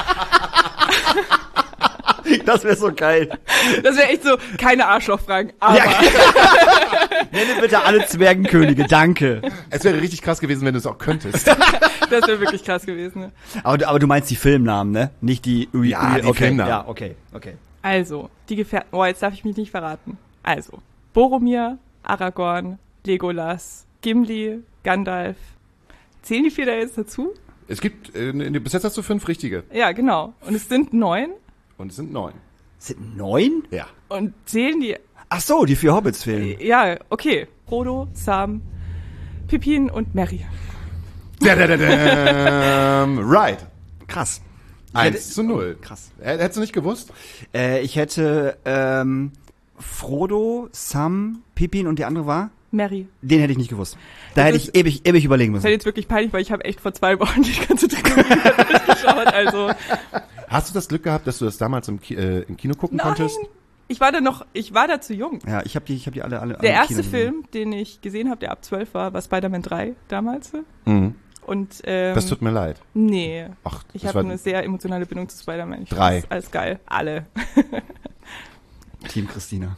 das wäre so geil. Das wäre echt so, keine Arschlochfragen. Aber Nenne bitte alle Zwergenkönige, danke. Es wäre richtig krass gewesen, wenn du es auch könntest. das wäre wirklich krass gewesen. Ne? Aber du meinst die Filmnamen, ne? Nicht die... Ja, die okay. Filmnamen. Ja, okay. Also, die Gefährten... Oh, jetzt darf ich mich nicht verraten. Also, Boromir, Aragorn, Legolas, Gimli, Gandalf. Zählen die 4 da jetzt dazu? Es gibt, bis jetzt hast du 5 richtige. Ja, genau. Und es sind 9. Und es sind 9. Sind 9? Ja. Und zählen die... Ach so, die 4 Hobbits fehlen. Ja, okay. Frodo, Sam, Pippin und Merry. Right. Krass. 1:0. Krass. Hättest du nicht gewusst? Ich hätte Frodo, Sam, Pippin und die andere war? Merry. Den hätte ich nicht gewusst. Da Das hätte ich ewig überlegen Das müssen. wäre jetzt wirklich peinlich, weil ich habe echt vor 2 Wochen die ganze Trilogie durchgeschaut. Also, Hast du das Glück gehabt, dass du das damals im Kino gucken nein. konntest? Ich war da zu jung. Ja, ich habe die alle Der im erste Kino gesehen. Film, den ich gesehen habe, der ab 12 war Spider-Man 3 damals. Mhm. Und Das tut mir leid. nee, Ach, ich das habe war eine sehr emotionale Bindung zu Spider-Man. Ich 3. find's alles geil. Alle. Team Christina.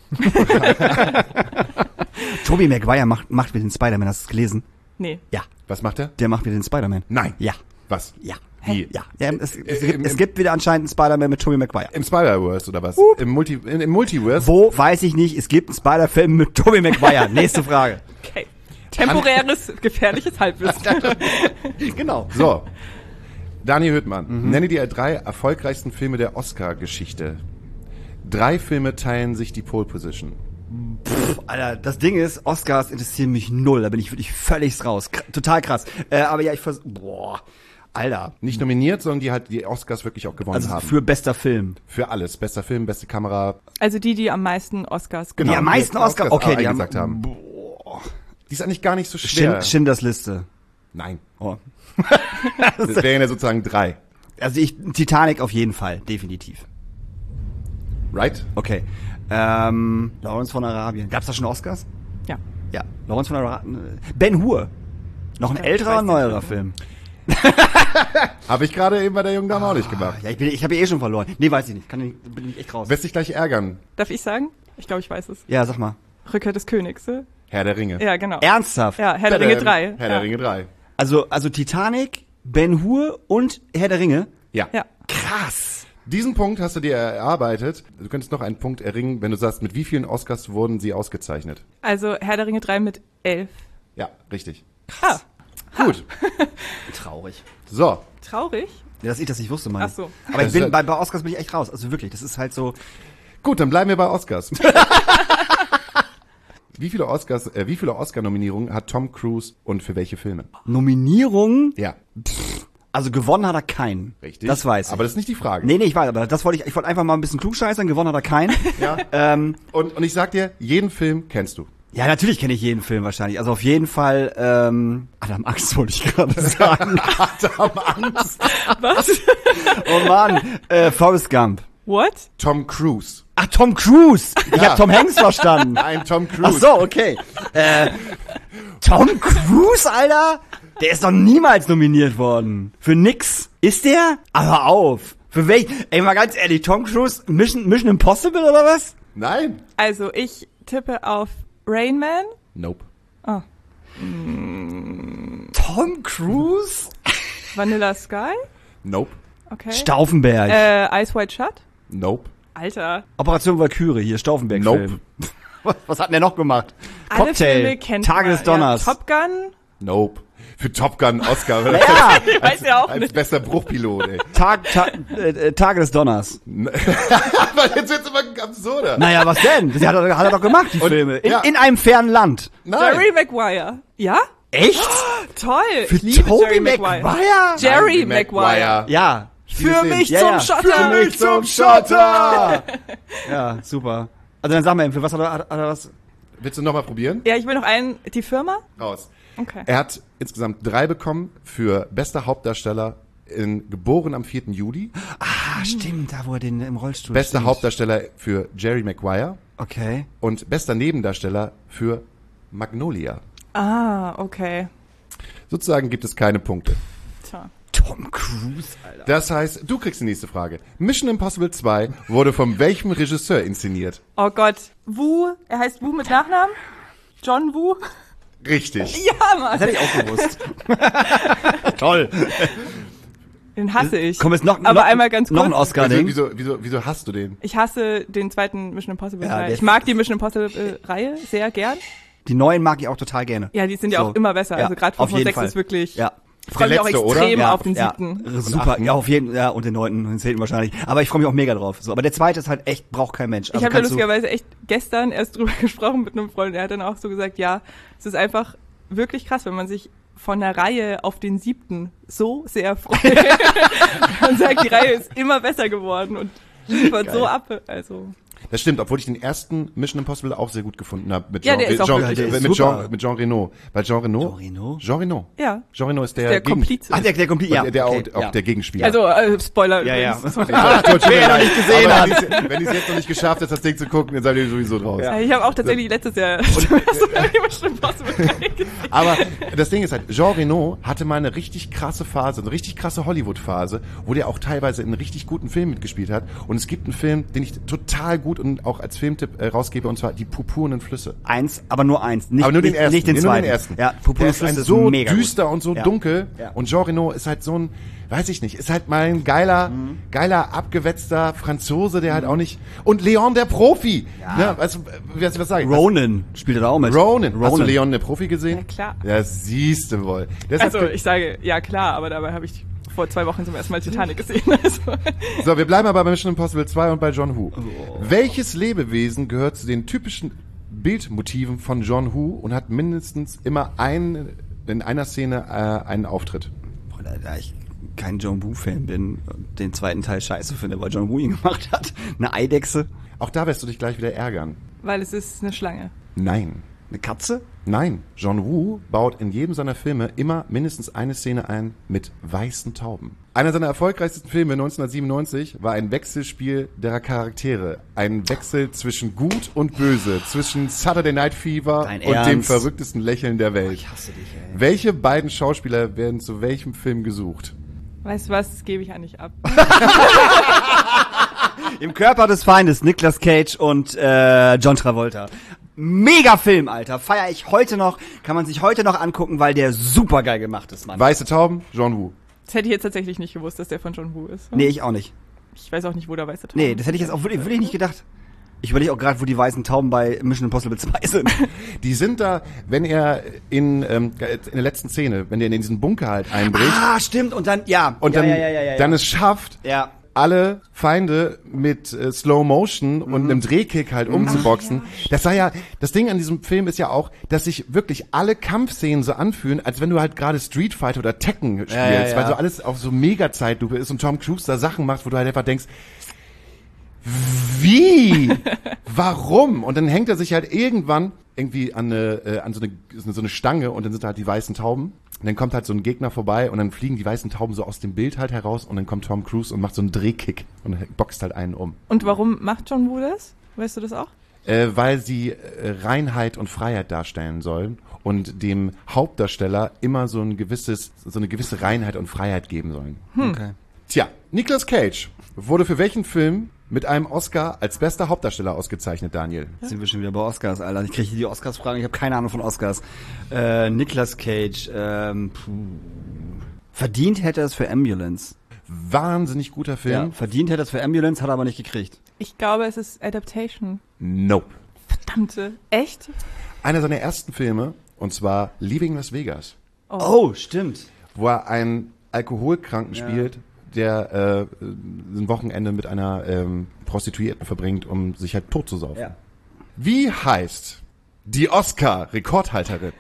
Tobey Maguire macht wieder den Spider-Man, hast du es gelesen? Nee. Ja, Was macht er? der macht wieder den Spider-Man. Nein. Ja, Was? ja. Wie? Ja, es gibt wieder anscheinend einen Spider-Man mit Tobey Maguire. Im Spider-Verse oder was? Im Multiverse? Wo, weiß ich nicht, es gibt einen Spider-Film mit Tobey Maguire. Nächste Frage. Okay. Temporäres, gefährliches Halbwissen. Genau. So. Daniel Höhtmann, nenne die 3 erfolgreichsten Filme der Oscar-Geschichte. 3 Filme teilen sich die Pole Position. Alter, das Ding ist, Oscars interessieren mich null. Da bin ich wirklich völlig raus. Total krass. Aber ja, boah, Alter. Nicht nominiert, sondern die halt die Oscars wirklich auch gewonnen Also haben. für bester Film. Für alles. Bester Film, beste Kamera. Also die am meisten Oscars Genau. Die am meisten Oscars, okay, die gesagt haben. Boah. Die ist eigentlich gar nicht so schwer. Schindlers Liste. Nein. Oh. Das wären ja sozusagen 3. Also Titanic auf jeden Fall, definitiv. Right? Okay. Lawrence von Arabien. Gab's da schon Oscars? Ja. Ja. Lawrence von Arabien. Ben Hur. Noch ein Ich älterer, weiß nicht, neuerer genau. Film. Habe ich gerade eben bei der jungen Dame auch nicht gemacht. Ja, ich habe eh schon verloren. Nee, weiß ich nicht. Bin ich echt raus. Wirst dich gleich ärgern. Darf ich sagen? Ich glaube, ich weiß es. Ja, sag mal. Rückkehr des Königs. Herr der Ringe. Ja, genau. Ernsthaft? Ja, Herr der Ringe 3. Herr der Ringe 3. Also Titanic, Ben Hur und Herr der Ringe. Ja. Ja. Krass. Diesen Punkt hast du dir erarbeitet. Du könntest noch einen Punkt erringen, wenn du sagst, mit wie vielen Oscars wurden sie ausgezeichnet? Also Herr der Ringe 3 mit 11. Ja, richtig. Ah, Gut. Traurig. So. traurig. Ja, dass ich das nicht wusste, Mann. Ach so. Aber Das ist bei Oscars bin ich echt raus. Also wirklich, das ist halt so. Gut, dann bleiben wir bei Oscars. Wie viele Oscar-Nominierungen hat Tom Cruise und für welche Filme? Nominierung. Ja, Also gewonnen hat er keinen. richtig. Das weiß ich. Aber das ist nicht die Frage. Nee, ich weiß, aber das wollte ich wollte einfach mal ein bisschen klugscheißern. Gewonnen hat er keinen. Ja. Und ich sag dir, jeden Film kennst du. Ja, natürlich kenne ich jeden Film wahrscheinlich. Also auf jeden Fall, Adam Angst wollte ich gerade sagen. Adam Angst. Was? Oh Mann, Forrest Gump. What? Tom Cruise. Ach, Tom Cruise. Ich hab Tom Hanks verstanden. Nein, Tom Ach Cruise. so, okay. Tom Cruise, Alter? Der ist doch niemals nominiert worden. Für nix. Ist der? Aber auf. Für welch? Ey, mal ganz ehrlich, Tom Cruise, Mission Impossible oder was? Nein. Also ich tippe auf Rain Man. Nope. Oh. Tom Cruise? Vanilla Sky. Nope. Okay. Stauffenberg. Ice White Shut. Nope. Alter. Operation Valkyrie, hier Stauffenberg-Film. Nope. Was hat denn der noch gemacht? Alle Filme Cocktail, kennt Tage man. des Donners. Ja, Top Gun. Nope. Für Top Gun Oscar. Ja, Ich weiß ja auch Als nicht. bester Bruchpilot, ey. Tage des Donners. Aber jetzt wird's immer absurder. Naja, was denn? Das hat er doch gemacht, die Und- Filme. ja. In einem fernen Land. Nein. Jerry Maguire. Ja? Echt? Toll. Für ich liebe Tobey Jerry Maguire? Jerry Nein, Maguire. Ja. Für mich Ja, zum ja. Schotter. Für mich zum Schotter! Ja, super. Also dann sag mal, für was hat er was? Willst du nochmal probieren? Ja, ich will noch einen. Die Firma? Raus. Okay. Er hat insgesamt 3 bekommen für bester Hauptdarsteller geboren am 4. Juli. Ah, stimmt, da wo er den im Rollstuhl Bester steht. Hauptdarsteller für Jerry Maguire. Okay. Und bester Nebendarsteller für Magnolia. Ah, okay. Sozusagen gibt es keine Punkte. Tja. Tom Cruise, Alter. Das heißt, du kriegst die nächste Frage. Mission Impossible 2 wurde von welchem Regisseur inszeniert? Oh Gott. Wu. Er heißt Wu mit Nachnamen? John Wu? Richtig. Ja, Mann. Das hätte ich auch gewusst. Toll. Den hasse ich. Komm, jetzt noch Aber einmal ganz noch ein kurz. Oscar-Ding. Wieso hast du den? Ich hasse den zweiten Mission Impossible Ja, 3. der- Ich mag die Mission Impossible-Reihe sehr gern. Die neuen mag ich auch total gerne. Ja, die sind ja So. auch immer besser. Ja, Also gerade auf 5 und jeden 6 Fall. ist wirklich... Ja. Ich freue mich auch letzte, oder? extrem Ja, auf den ja, 7. Super, ja, auf jeden Fall, ja, und den 9., den 10. wahrscheinlich. Aber ich freue mich auch mega drauf. So, aber der zweite ist halt echt, braucht kein Mensch. Ich habe ja kannst du- lustigerweise echt gestern erst drüber gesprochen mit einem Freund. Er hat dann auch so gesagt, ja, es ist einfach wirklich krass, wenn man sich von der Reihe auf den 7. so sehr freut. Man sagt, die Reihe ist immer besser geworden und liefert so ab. Also Das stimmt, obwohl ich den ersten Mission Impossible auch sehr gut gefunden habe. Mit Ja, der ist auch wirklich- der ist mit super. Jean Reno. Weil Jean Reno? Jean Reno? Jean Reno. ja, Jean Reno ist der Komplize. Ach, der kommt, ja. Der okay, auch ja. der Gegenspieler. Also Spoiler. Ja, ja. übrigens. Ach, tut mir leid. nicht gesehen Aber hat. wenn ihr es jetzt noch nicht geschafft habt, das Ding zu gucken, dann seid ihr sowieso draus. Ja. Ich habe auch tatsächlich letztes Jahr Mission Impossible 3 gesehen. Aber das Ding ist halt, Jean Reno hatte mal eine richtig krasse Phase, eine richtig krasse Hollywood-Phase, wo der auch teilweise in richtig guten Filmen mitgespielt hat. Und es gibt einen Film, den ich total gut und auch als Filmtipp rausgebe, und zwar Die purpurnen Flüsse. Eins, aber nur eins. Nicht, Aber nur den nicht, ersten. Nicht den Nee, nur zweiten. den ersten. Ja, Der Purpurne ist ein Flüsse so mega düster gut. und so Ja. dunkel. Ja. Und Jean Reno ist halt so ein, weiß ich nicht, ist halt mal ein geiler, abgewetzter Franzose, der halt auch nicht... Und Leon der Profi! Ja. Ne, was sag ich? Ronan spielt er da auch mit. Ronan. Hast du Leon der Profi gesehen? Ja, klar. Ja, siehst du wohl. Deshalb Also ich sage, ja klar, aber dabei habe ich vor 2 Wochen zum ersten Mal Titanic gesehen. Also. So, wir bleiben aber bei Mission Impossible 2 und bei John Woo. Welches Lebewesen gehört zu den typischen Bildmotiven von John Woo und hat mindestens immer in einer Szene einen Auftritt? Boah, da ich kein John Woo-Fan bin und den zweiten Teil scheiße finde, weil John Woo ihn gemacht hat. Eine Eidechse, Auch da wirst du dich gleich wieder ärgern. Weil es ist eine Schlange. Nein. eine Katze. Nein. John Woo baut in jedem seiner Filme immer mindestens eine Szene ein mit weißen Tauben. Einer seiner erfolgreichsten Filme 1997 war ein Wechselspiel der Charaktere. Ein Wechsel zwischen Gut und Böse, zwischen Saturday Night Fever Dein und dem Ernst? verrücktesten Lächeln der Welt. Ich hasse dich, ey. Welche beiden Schauspieler werden zu welchem Film gesucht? Weißt du was, das gebe ich ja nicht ab. Im Körper des Feindes, Nicolas Cage und John Travolta. Mega Film, Alter. Feier ich heute noch. Kann man sich heute noch angucken, weil der super geil gemacht ist, Mann. Weiße Tauben, John Woo. Das hätte ich jetzt tatsächlich nicht gewusst, dass der von John Woo ist. Nee, ich auch nicht. Ich weiß auch nicht, wo der weiße Tauben Nee, das hätte ich jetzt auch wirklich nicht gedacht. Ich überlege auch gerade, wo die weißen Tauben bei Mission Impossible 2 sind. Die sind da, wenn er in der letzten Szene, wenn er in diesen Bunker halt einbricht Ah, stimmt. Und dann, ja. und ja, dann, ja. dann es schafft, Ja. alle Feinde mit Slow Motion und einem Drehkick halt umzuboxen. Das war ja, das Ding an diesem Film ist ja auch, dass sich wirklich alle Kampfszenen so anfühlen, als wenn du halt gerade Street Fighter oder Tekken spielst, ja. weil so alles auf so mega Zeitlupe ist und Tom Cruise da Sachen macht, wo du halt einfach denkst, wie? Warum? Und dann hängt er sich halt irgendwann irgendwie an so eine Stange und dann sind da halt die weißen Tauben. Und dann kommt halt so ein Gegner vorbei und dann fliegen die weißen Tauben so aus dem Bild halt heraus und dann kommt Tom Cruise und macht so einen Drehkick und boxt halt einen um. Und warum macht John Woo das? Weißt du das auch? Weil sie Reinheit und Freiheit darstellen sollen und dem Hauptdarsteller immer so eine gewisse Reinheit und Freiheit geben sollen. Okay. Tja, Nicolas Cage wurde für welchen Film mit einem Oscar als bester Hauptdarsteller ausgezeichnet, Daniel? Jetzt sind wir schon wieder bei Oscars, Alter. Ich kriege die Oscars-Fragen, ich habe keine Ahnung von Oscars. Nicolas Cage, verdient hätte er es für Ambulance. Wahnsinnig guter Film. Ja, verdient hätte er es für Ambulance, hat er aber nicht gekriegt. Ich glaube, es ist Adaptation. Nope. Verdammte. Echt? Einer seiner ersten Filme, und zwar Leaving Las Vegas, Oh, stimmt. wo er einen Alkoholkranken spielt, der ein Wochenende mit einer Prostituierten verbringt, um sich halt tot zu saufen. Ja. Wie heißt die Oscar-Rekordhalterin?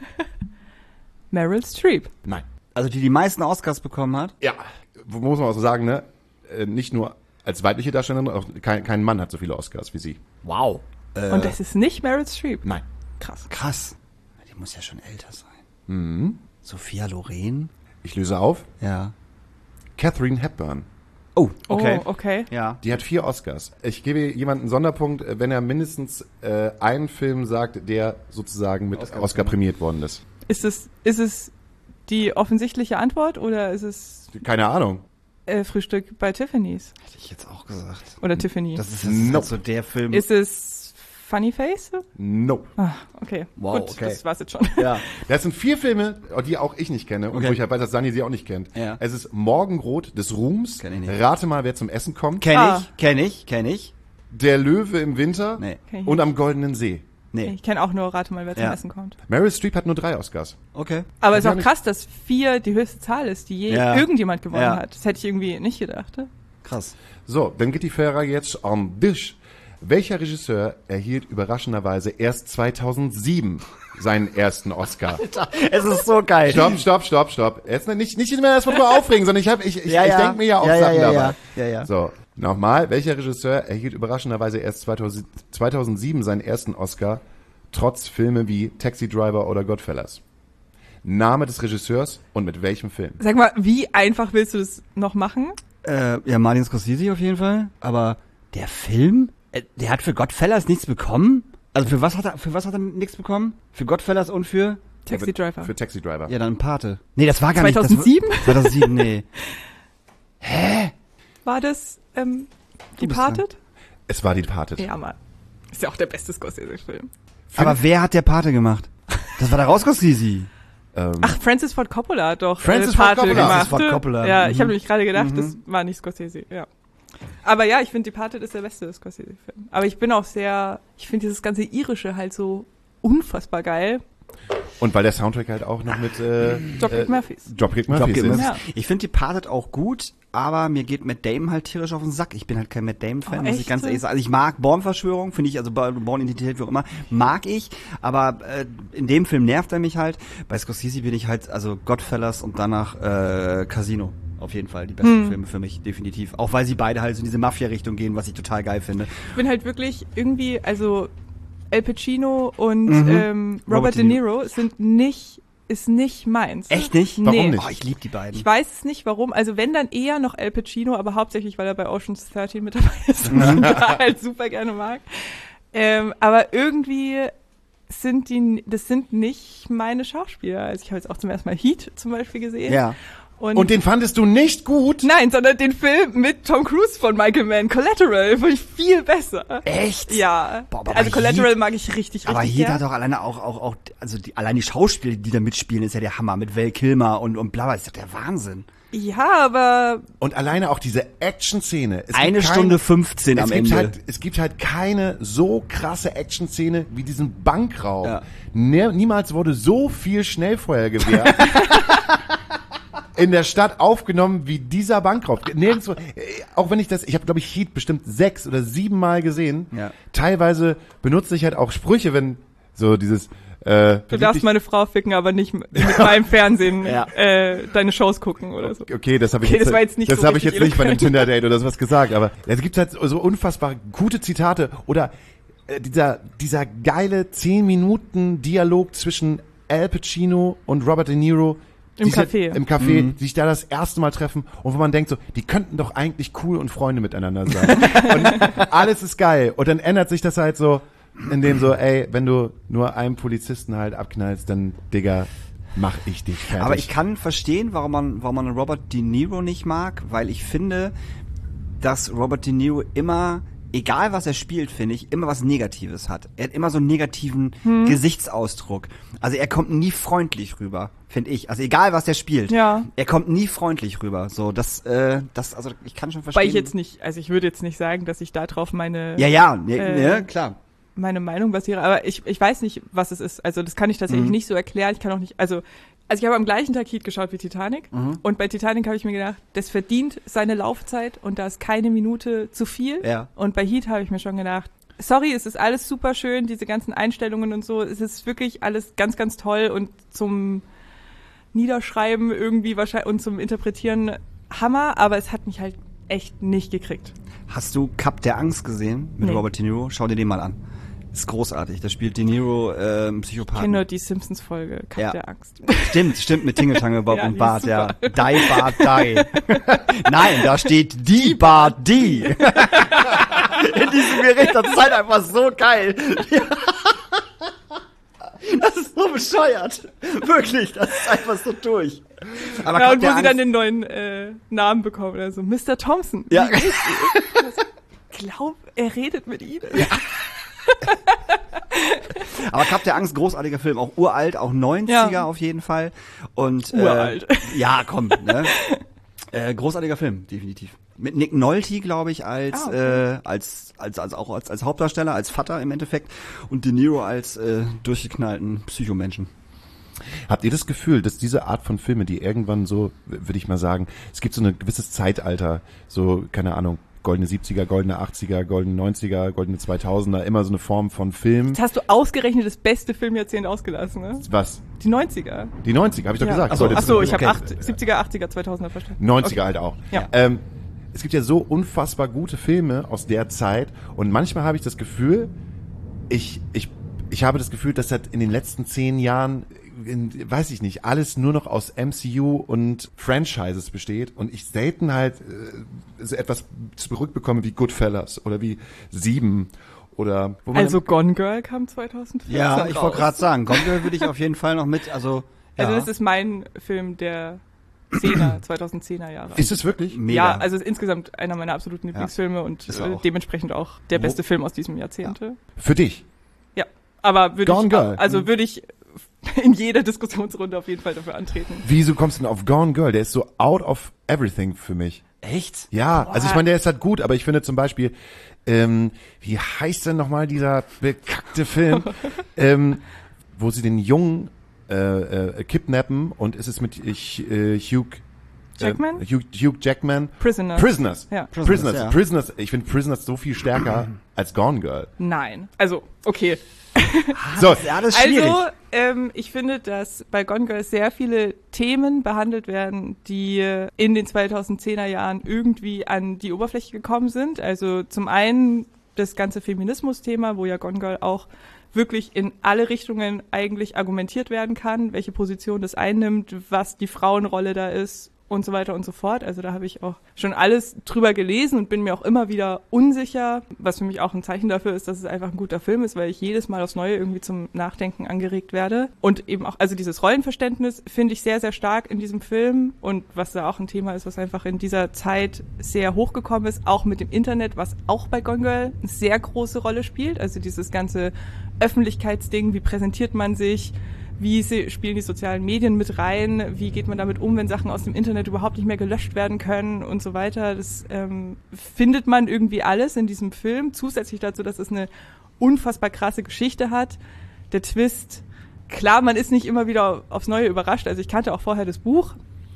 Meryl Streep. Nein. Also die meisten Oscars bekommen hat. Ja, muss man auch so sagen, ne? Nicht nur als weibliche Darstellerin, auch kein Mann hat so viele Oscars wie sie. Wow. Und das ist nicht Meryl Streep. Nein. Krass. Krass. Die muss ja schon älter sein. Sophia Loren? Ich löse auf. Ja. Catherine Hepburn. Oh, okay. Oh, okay. Ja. Die hat 4 Oscars. Ich gebe jemandem einen Sonderpunkt, wenn er mindestens einen Film sagt, der sozusagen mit Oscar prämiert worden ist. Ist es die offensichtliche Antwort oder ist es Keine Ahnung. Frühstück bei Tiffany's? Hätte ich jetzt auch gesagt. Oder Tiffany? Das ist Nope. halt so der Film. Ist es Funny Face? Nope. Ah, okay. Wow, Gut, okay. das war's jetzt schon. Ja. Das sind 4 Filme, die auch ich nicht kenne und Okay. wo ich halt weiß, dass Dani sie auch nicht kennt. Ja. Es ist Morgenrot des Ruhms. Kenn ich nicht. Rate mal, wer zum Essen kommt. Kenn ich. Der Löwe im Winter Nee. Kenn ich und nicht. am Goldenen See. Nee. Ich kenne auch nur Rate mal, wer zum Ja. Essen kommt. Meryl Streep hat nur 3 Oscars. Okay. Aber es ist Ja, auch nicht- krass, dass 4 die höchste Zahl ist, die je Ja. irgendjemand gewonnen Ja. hat. Das hätte ich irgendwie nicht gedacht. Ne? Krass. So, dann geht die Frage jetzt an dich. Welcher Regisseur erhielt überraschenderweise erst 2007 seinen ersten Oscar? Es ist so geil. Stopp. Jetzt nicht mehr erstmal drüber aufregen, sondern ich denke mir ja auch Sachen dabei. Ja. So, nochmal. Welcher Regisseur erhielt überraschenderweise erst 2007 seinen ersten Oscar, trotz Filme wie Taxi Driver oder Goodfellas? Name des Regisseurs und mit welchem Film? Sag mal, wie einfach willst du das noch machen? Ja, Martin Scorsese auf jeden Fall. Aber der Film, der hat für Godfellas nichts bekommen? Also für was hat er nichts bekommen? Für Godfellas und für? Taxi Driver. Für Taxi Driver. Ja, dann Pate. Nee, das war gar 2007? nicht. 2007, nee. War das bist Departed? Es war Departed. Ja, Mann. Ist ja auch der beste Scorsese-Film. Aber wer hat der Pate gemacht? Das war der Scorsese. Ach, Francis Ford Coppola hat doch Francis Ford Departed Coppola. gemacht. Francis Ford Coppola. Ja, Mhm. ich habe nämlich gerade gedacht, das war nicht Scorsese. Ja. Aber ja, ich finde Departed ist der beste Scorsese-Film. Aber ich bin auch ich finde dieses ganze Irische halt so unfassbar geil. Und weil der Soundtrack halt auch noch mit Dropkick Murphys. Dropkick Murphys ist. Ja. Ich finde Departed auch gut, aber mir geht Matt Damon halt tierisch auf den Sack. Ich bin halt kein Matt Damon-Fan, Oh, muss ich echt? ganz ehrlich sagen. Also ich mag Born-Verschwörung, finde ich, also Born-Identität, wie auch immer, mag ich, aber in dem Film nervt er mich halt. Bei Scorsese bin ich halt, also Godfellas und danach Casino. Auf jeden Fall die besten Filme für mich, definitiv. Auch weil sie beide halt so in diese Mafia-Richtung gehen, was ich total geil finde. Ich bin halt wirklich irgendwie, also Al Pacino und Robert De Niro ist nicht meins. Echt nicht? Nee. Warum nicht? Oh, ich liebe die beiden. Ich weiß es nicht, warum. Also wenn, dann eher noch Al Pacino, aber hauptsächlich, weil er bei Ocean's 13 mit dabei ist und ich da halt super gerne mag. Aber irgendwie das sind nicht meine Schauspieler. Also ich habe jetzt auch zum ersten Mal Heat zum Beispiel gesehen. Ja. Und den fandest du nicht gut? Nein, sondern den Film mit Tom Cruise von Michael Mann, Collateral, fand ich viel besser. Echt? Ja. Boah, aber also Collateral Heat- mag ich richtig Aber hier gern. hat doch alleine auch also allein die Schauspieler, die da mitspielen, ist ja der Hammer mit Val Kilmer und bla bla, ist doch der Wahnsinn. Ja, aber Und alleine auch diese Action-Szene. Es Eine gibt Stunde 15 am Ende. Es gibt halt keine so krasse Action-Szene wie diesen Bankraub. Ja. Niemals wurde so viel Schnellfeuergewehr in der Stadt aufgenommen wie dieser Bankraub. Nirgendwo, auch wenn ich habe glaube ich Heat bestimmt 6 oder 7 Mal gesehen. Ja. Teilweise benutze ich halt auch Sprüche, wenn so dieses du darfst meine Frau ficken, aber nicht mit meinem Fernsehen Ja. deine Shows gucken oder so. Okay, das habe ich Okay, jetzt, das war jetzt nicht das so habe ich jetzt richtig nicht bei einem eloquent. Tinder-Date oder sowas gesagt, aber es gibt halt so unfassbar gute Zitate oder dieser geile 10 Minuten Dialog zwischen Al Pacino und Robert De Niro, Im Café. Im Café, die sich da das erste Mal treffen und wo man denkt so, die könnten doch eigentlich cool und Freunde miteinander sein. Und alles ist geil. Und dann ändert sich das halt so, indem so, ey, wenn du nur einen Polizisten halt abknallst, dann, Digga, mach ich dich fertig. Aber ich kann verstehen, warum man Robert De Niro nicht mag, weil ich finde, dass Robert De Niro immer, egal was er spielt, finde ich, immer was Negatives hat. Er hat immer so einen negativen Gesichtsausdruck. Also er kommt nie freundlich rüber, finde ich. Also egal was er spielt, Ja. er kommt nie freundlich rüber. So, also ich kann schon verstehen. Weil ich jetzt nicht, also ich würde jetzt nicht sagen, dass ich da drauf meine Klar. meine Meinung basiere, aber ich weiß nicht, was es ist. Also das kann ich tatsächlich nicht so erklären. Ich kann auch nicht, also ich habe am gleichen Tag Heat geschaut wie Titanic und bei Titanic habe ich mir gedacht, das verdient seine Laufzeit und da ist keine Minute zu viel. Ja. Und bei Heat habe ich mir schon gedacht, sorry, es ist alles super schön, diese ganzen Einstellungen und so, es ist wirklich alles ganz, ganz toll und zum Niederschreiben irgendwie wahrscheinlich und zum Interpretieren Hammer, aber es hat mich halt echt nicht gekriegt. Hast du Cup der Angst gesehen mit Nee. Robert De Niro? Schau dir den mal an. Ist großartig. Da spielt De Niro Ich Psychopathen. kenne nur die Simpsons-Folge, Kampf Ja. der Angst. Stimmt, mit Tingeltangel Bob Ja, und die Bart, ist ja. super. Die Bart, die. Nein, da steht die Bart, die. In diesem Gericht, das ist halt einfach so geil. Das ist so bescheuert. Wirklich, das ist einfach so durch. Aber Ja, Cup und wo der sie Angst- dann den neuen Namen bekommen, also Mr. Thompson. Ja. Ich glaube, er redet mit ihnen. Aber Cup der Angst, großartiger Film, auch uralt, auch 90er Ja. auf jeden Fall. Und Uralt. Ja, komm, ne? Großartiger Film, definitiv. Mit Nick Nolte, glaube ich, als Hauptdarsteller, als Vater im Endeffekt und De Niro als durchgeknallten Psychomenschen. Habt ihr das Gefühl, dass diese Art von Filme, die irgendwann so, würde ich mal sagen, es gibt so ein gewisses Zeitalter, so, keine Ahnung, goldene 70er, goldene 80er, goldene 90er, goldene 2000er, immer so eine Form von Film. Jetzt hast du ausgerechnet das beste Filmjahrzehnt ausgelassen, ne? Was? Die 90er. Die 90er, habe ich doch gesagt. Ach so, ich Okay. habe 70er, 80er, 2000er verstanden. 90er halt auch. Ja. Es gibt ja so unfassbar gute Filme aus der Zeit und manchmal habe ich das Gefühl, ich habe das Gefühl, dass das in den letzten 10 Jahren, weiß ich nicht, alles nur noch aus MCU und Franchises besteht und ich selten halt so etwas zurückbekomme wie Goodfellas oder wie 7 oder wo man Also Gone Girl kam 2014 Ja, ich wollte raus. gerade sagen, Gone Girl würde ich auf jeden Fall noch mit, also Das ist mein Film der 2010er Jahre. ist es wirklich? mega. Ja, also ist insgesamt einer meiner absoluten Lieblingsfilme und Ist er auch. dementsprechend auch der beste Film aus diesem Jahrzehnt. Für dich? Ja, aber Gone Girl. würde ich in jeder Diskussionsrunde auf jeden Fall dafür antreten. Wieso kommst du denn auf Gone Girl? Der ist so out of everything für mich. Echt? Ja, also ich meine, der ist halt gut, aber ich finde zum Beispiel, wie heißt denn nochmal dieser bekackte Film, wo sie den Jungen kidnappen und es ist mit Hugh Jackman? Hugh Jackman. Prisoners. Ja. Prisoners, ja. Prisoners. Ich finde Prisoners so viel stärker als Gone Girl. Nein. Also, okay. So, Ja, das ist schwierig. Also, ich finde, dass bei Gone Girl sehr viele Themen behandelt werden, die in den 2010er Jahren irgendwie an die Oberfläche gekommen sind. Also zum einen das ganze Feminismus-Thema, wo ja Gone Girl auch wirklich in alle Richtungen eigentlich argumentiert werden kann, welche Position das einnimmt, was die Frauenrolle da ist und so weiter und so fort. Also da habe ich auch schon alles drüber gelesen und bin mir auch immer wieder unsicher, was für mich auch ein Zeichen dafür ist, dass es einfach ein guter Film ist, weil ich jedes Mal aufs Neue irgendwie zum Nachdenken angeregt werde. Und eben auch, also dieses Rollenverständnis finde ich sehr, sehr stark in diesem Film und was da auch ein Thema ist, was einfach in dieser Zeit sehr hochgekommen ist, auch mit dem Internet, was auch bei Gone Girl eine sehr große Rolle spielt. Also dieses ganze Öffentlichkeitsding, wie präsentiert man sich, wie spielen die sozialen Medien mit rein, wie geht man damit um, wenn Sachen aus dem Internet überhaupt nicht mehr gelöscht werden können und so weiter. Das findet man irgendwie alles in diesem Film, zusätzlich dazu, dass es eine unfassbar krasse Geschichte hat. Der Twist, klar, man ist nicht immer wieder aufs Neue überrascht, also ich kannte auch vorher das Buch,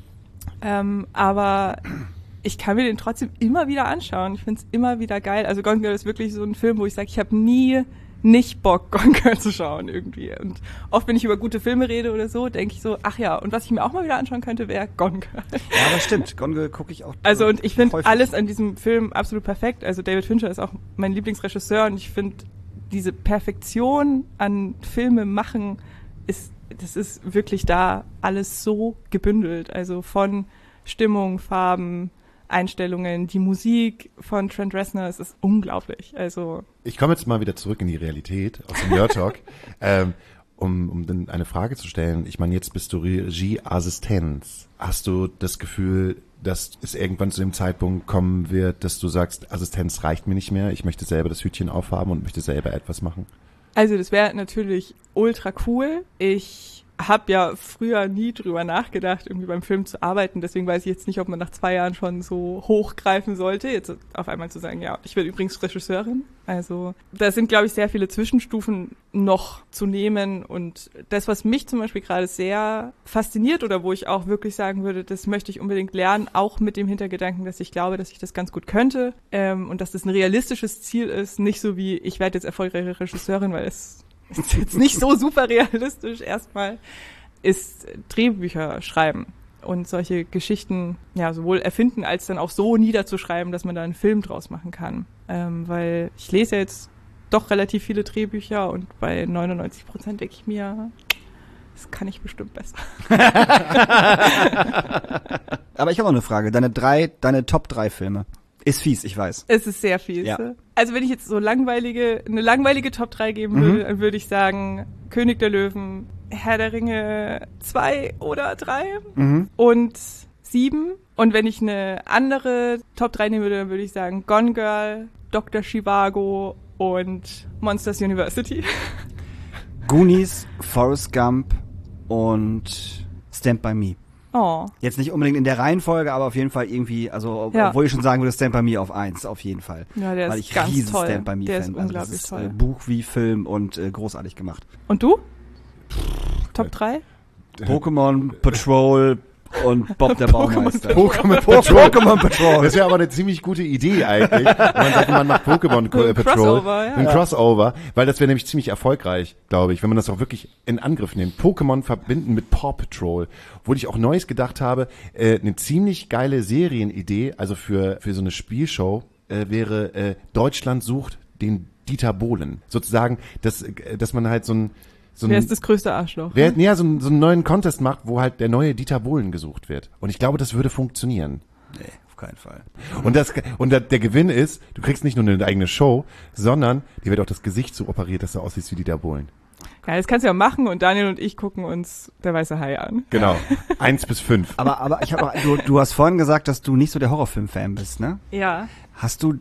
aber ich kann mir den trotzdem immer wieder anschauen. Ich finde es immer wieder geil. Also Gone Girl ist wirklich so ein Film, wo ich sage, ich habe nie nicht Bock, Gone Girl zu schauen irgendwie. Und oft, wenn ich über gute Filme rede oder so, denke ich so, ach ja, und was ich mir auch mal wieder anschauen könnte, wäre Gone Girl. Ja, das stimmt. Gone Girl gucke ich auch. Also und ich finde häufig. alles an diesem Film absolut perfekt. Also David Fincher ist auch mein Lieblingsregisseur und ich finde diese Perfektion an Filme machen ist das ist wirklich da alles so gebündelt. Also von Stimmung, Farben, Einstellungen, die Musik von Trent Reznor, es ist unglaublich. Also Ich komme jetzt mal wieder zurück in die Realität aus dem Nerd Talk, um dann eine Frage zu stellen. Ich meine, jetzt bist du Regieassistenz. Hast du das Gefühl, dass es irgendwann zu dem Zeitpunkt kommen wird, dass du sagst, Assistenz reicht mir nicht mehr, ich möchte selber das Hütchen aufhaben und möchte selber etwas machen? Also das wäre natürlich ultra cool. Ich habe ja früher nie drüber nachgedacht, irgendwie beim Film zu arbeiten. Deswegen weiß ich jetzt nicht, ob man nach 2 Jahren schon so hochgreifen sollte. Jetzt auf einmal zu sagen, ja, ich bin übrigens Regisseurin. Also da sind, glaube ich, sehr viele Zwischenstufen noch zu nehmen. Und das, was mich zum Beispiel gerade sehr fasziniert oder wo ich auch wirklich sagen würde, das möchte ich unbedingt lernen, auch mit dem Hintergedanken, dass ich glaube, dass ich das ganz gut könnte und dass das ein realistisches Ziel ist. Nicht so wie, ich werde jetzt erfolgreiche Regisseurin, weil es ist jetzt nicht so super realistisch erstmal, ist Drehbücher schreiben und solche Geschichten ja sowohl erfinden als dann auch so niederzuschreiben, dass man da einen Film draus machen kann. Weil ich lese ja jetzt doch relativ viele Drehbücher und bei 99% denke ich mir, das kann ich bestimmt besser. Aber ich habe noch eine Frage. Deine Top 3 Filme. Ist fies, ich weiß. Es ist sehr fies. Ja. Also wenn ich jetzt so eine langweilige Top 3 geben würde, dann würde ich sagen König der Löwen, Herr der Ringe 2 oder 3 und 7. Und wenn ich eine andere Top 3 nehmen würde, dann würde ich sagen Gone Girl, Dr. Zhivago und Monsters University. Goonies, Forrest Gump und Stand By Me. Oh. Jetzt nicht unbedingt in der Reihenfolge, aber auf jeden Fall irgendwie, also Ja. obwohl ich schon sagen würde, Stand By Me auf 1, auf jeden Fall. Ja, der Weil ist ich ganz riesen toll. Stand By Me Der Fan. ist Also unglaublich das ist toll. Buch wie Film und großartig gemacht. Und du? Top 3? Pokémon Patrol und Bob der Baumeister. Pokémon Patrol. Das wäre aber eine ziemlich gute Idee eigentlich. Wenn man sagt, man macht Pokémon Patrol. Crossover, ja. Ein Crossover, weil das wäre nämlich ziemlich erfolgreich, glaube ich, wenn man das auch wirklich in Angriff nimmt. Pokémon verbinden mit Paw Patrol. Obwohl ich auch Neues gedacht habe, eine ziemlich geile Serienidee, also für so eine Spielshow, wäre Deutschland sucht den Dieter Bohlen. Sozusagen, dass man halt so ein Wer ist das größte Arschloch? so einen neuen Contest macht, wo halt der neue Dieter Bohlen gesucht wird. Und ich glaube, das würde funktionieren. Nee, auf keinen Fall. Und der Gewinn ist, du kriegst nicht nur eine eigene Show, sondern dir wird auch das Gesicht so operiert, dass du aussiehst wie Dieter Bohlen. Ja, das kannst du ja machen und Daniel und ich gucken uns der weiße Hai an. Genau. 1 bis 5. Aber ich habe du hast vorhin gesagt, dass du nicht so der Horrorfilm-Fan bist, ne? Ja. Hast du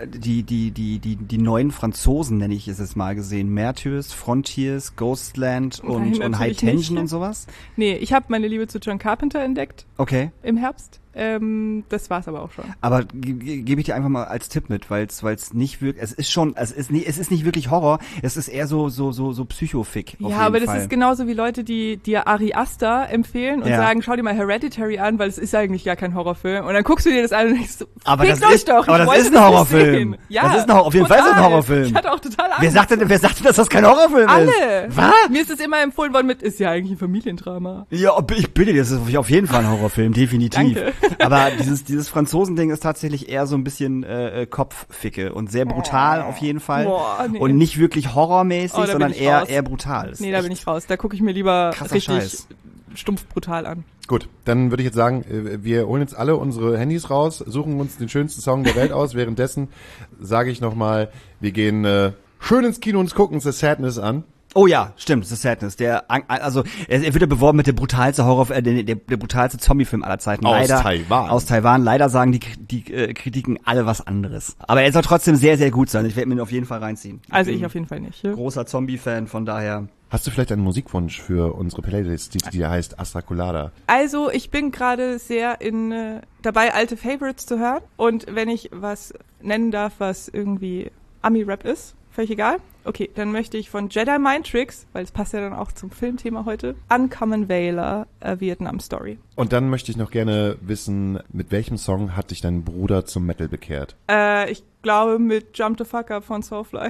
die neuen Franzosen, nenne ich es jetzt mal, gesehen? Martyrs, Frontiers, Ghostland und High natürlich Tension nicht. und sowas? Nee, ich habe meine Liebe zu John Carpenter entdeckt Okay. im Herbst. Das war's aber auch schon. Aber gebe ich dir einfach mal als Tipp mit, weil es nicht wirklich, es ist nicht wirklich Horror, es ist eher so Psychofick. Ja, aber das ist genauso wie Leute, die dir Ari Aster empfehlen und Ja. sagen, schau dir mal Hereditary an, weil es ist eigentlich gar kein Horrorfilm. Und dann guckst du dir das an und denkst so, Aber fickt das euch ist- doch, aber ich das wollte ist ein nicht Horrorfilm. sehen. Ja, Das ist auf jeden Fall ist es ein total. Horrorfilm. Ich hatte auch total Angst. Wer sagte, dass das kein Horrorfilm Alle. ist? Was? Mir ist es immer empfohlen worden mit, ist ja eigentlich ein Familiendrama. Ja, ich bitte dir, das ist auf jeden Fall ein Horrorfilm, definitiv. Danke. Aber dieses Franzosen-Ding ist tatsächlich eher so ein bisschen Kopfficke und sehr brutal auf jeden Fall. Boah, nee. Und nicht wirklich horrormäßig, Oh, da bin sondern ich raus. eher brutal. Das Nee, ist da echt bin ich raus. Da gucke ich mir lieber krasser richtig Scheiß. stumpf brutal an. Gut, dann würde ich jetzt sagen, wir holen jetzt alle unsere Handys raus, suchen uns den schönsten Song der Welt aus. Währenddessen sage ich nochmal, wir gehen schön ins Kino und gucken uns The Sadness an. Oh ja, stimmt, The Sadness. Er wird ja beworben mit der brutalste der brutalste Zombie-Film aller Zeiten. Aus Leider, Taiwan. Aus Taiwan. Leider sagen die Kritiken alle was anderes. Aber er soll trotzdem sehr, sehr gut sein. Ich werde mir ihn auf jeden Fall reinziehen. Also bin ich auf jeden Fall nicht. Ja? großer Zombie-Fan, von daher. Hast du vielleicht einen Musikwunsch für unsere Playlist, die heißt Astra Colada? Also ich bin gerade sehr dabei, alte Favorites zu hören. Und wenn ich was nennen darf, was irgendwie Ami-Rap ist, völlig egal. Okay, dann möchte ich von Jedi Mind Tricks, weil es passt ja dann auch zum Filmthema heute, Uncommon Valor, Vietnam Story. Und dann möchte ich noch gerne wissen, mit welchem Song hat dich dein Bruder zum Metal bekehrt? Ich glaube mit Jump the Fuck Up von Soulfly.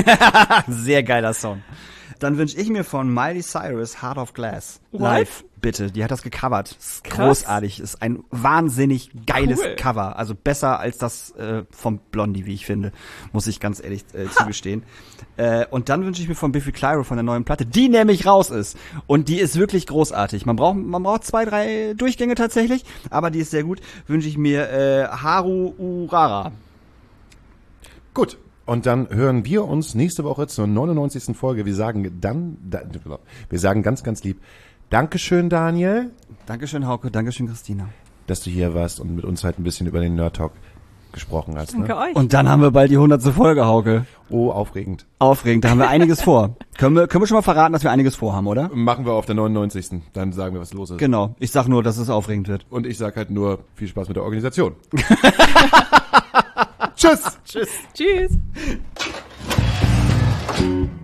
Sehr geiler Song. Dann wünsche ich mir von Miley Cyrus Heart of Glass. What? Live, bitte. Die hat das gecovert. Ist Krass. großartig. Ist ein wahnsinnig geiles Cool. Cover. Also besser als das vom Blondie, wie ich finde. Muss ich ganz ehrlich zugestehen. Und dann wünsche ich mir von Biffy Clyro von der neuen Platte, die nämlich raus ist. Und die ist wirklich großartig. Man braucht 2, 3 Durchgänge tatsächlich, aber die ist sehr gut. Wünsche ich mir Haru Urara. Gut. Und dann hören wir uns nächste Woche zur 99. Folge. Wir sagen ganz, ganz lieb Dankeschön, Daniel. Dankeschön, Hauke. Dankeschön, Christina. Dass du hier warst und mit uns halt ein bisschen über den Nerd Talk gesprochen hast. Danke euch. Und dann haben wir bald die 100. Folge, Hauke. Oh, aufregend. Aufregend, da haben wir einiges vor. Können wir schon mal verraten, dass wir einiges vorhaben, oder? Machen wir auf der 99. Dann sagen wir, was los ist. Genau. Ich sag nur, dass es aufregend wird. Und ich sag halt nur, viel Spaß mit der Organisation. Tschüss. Tschüss.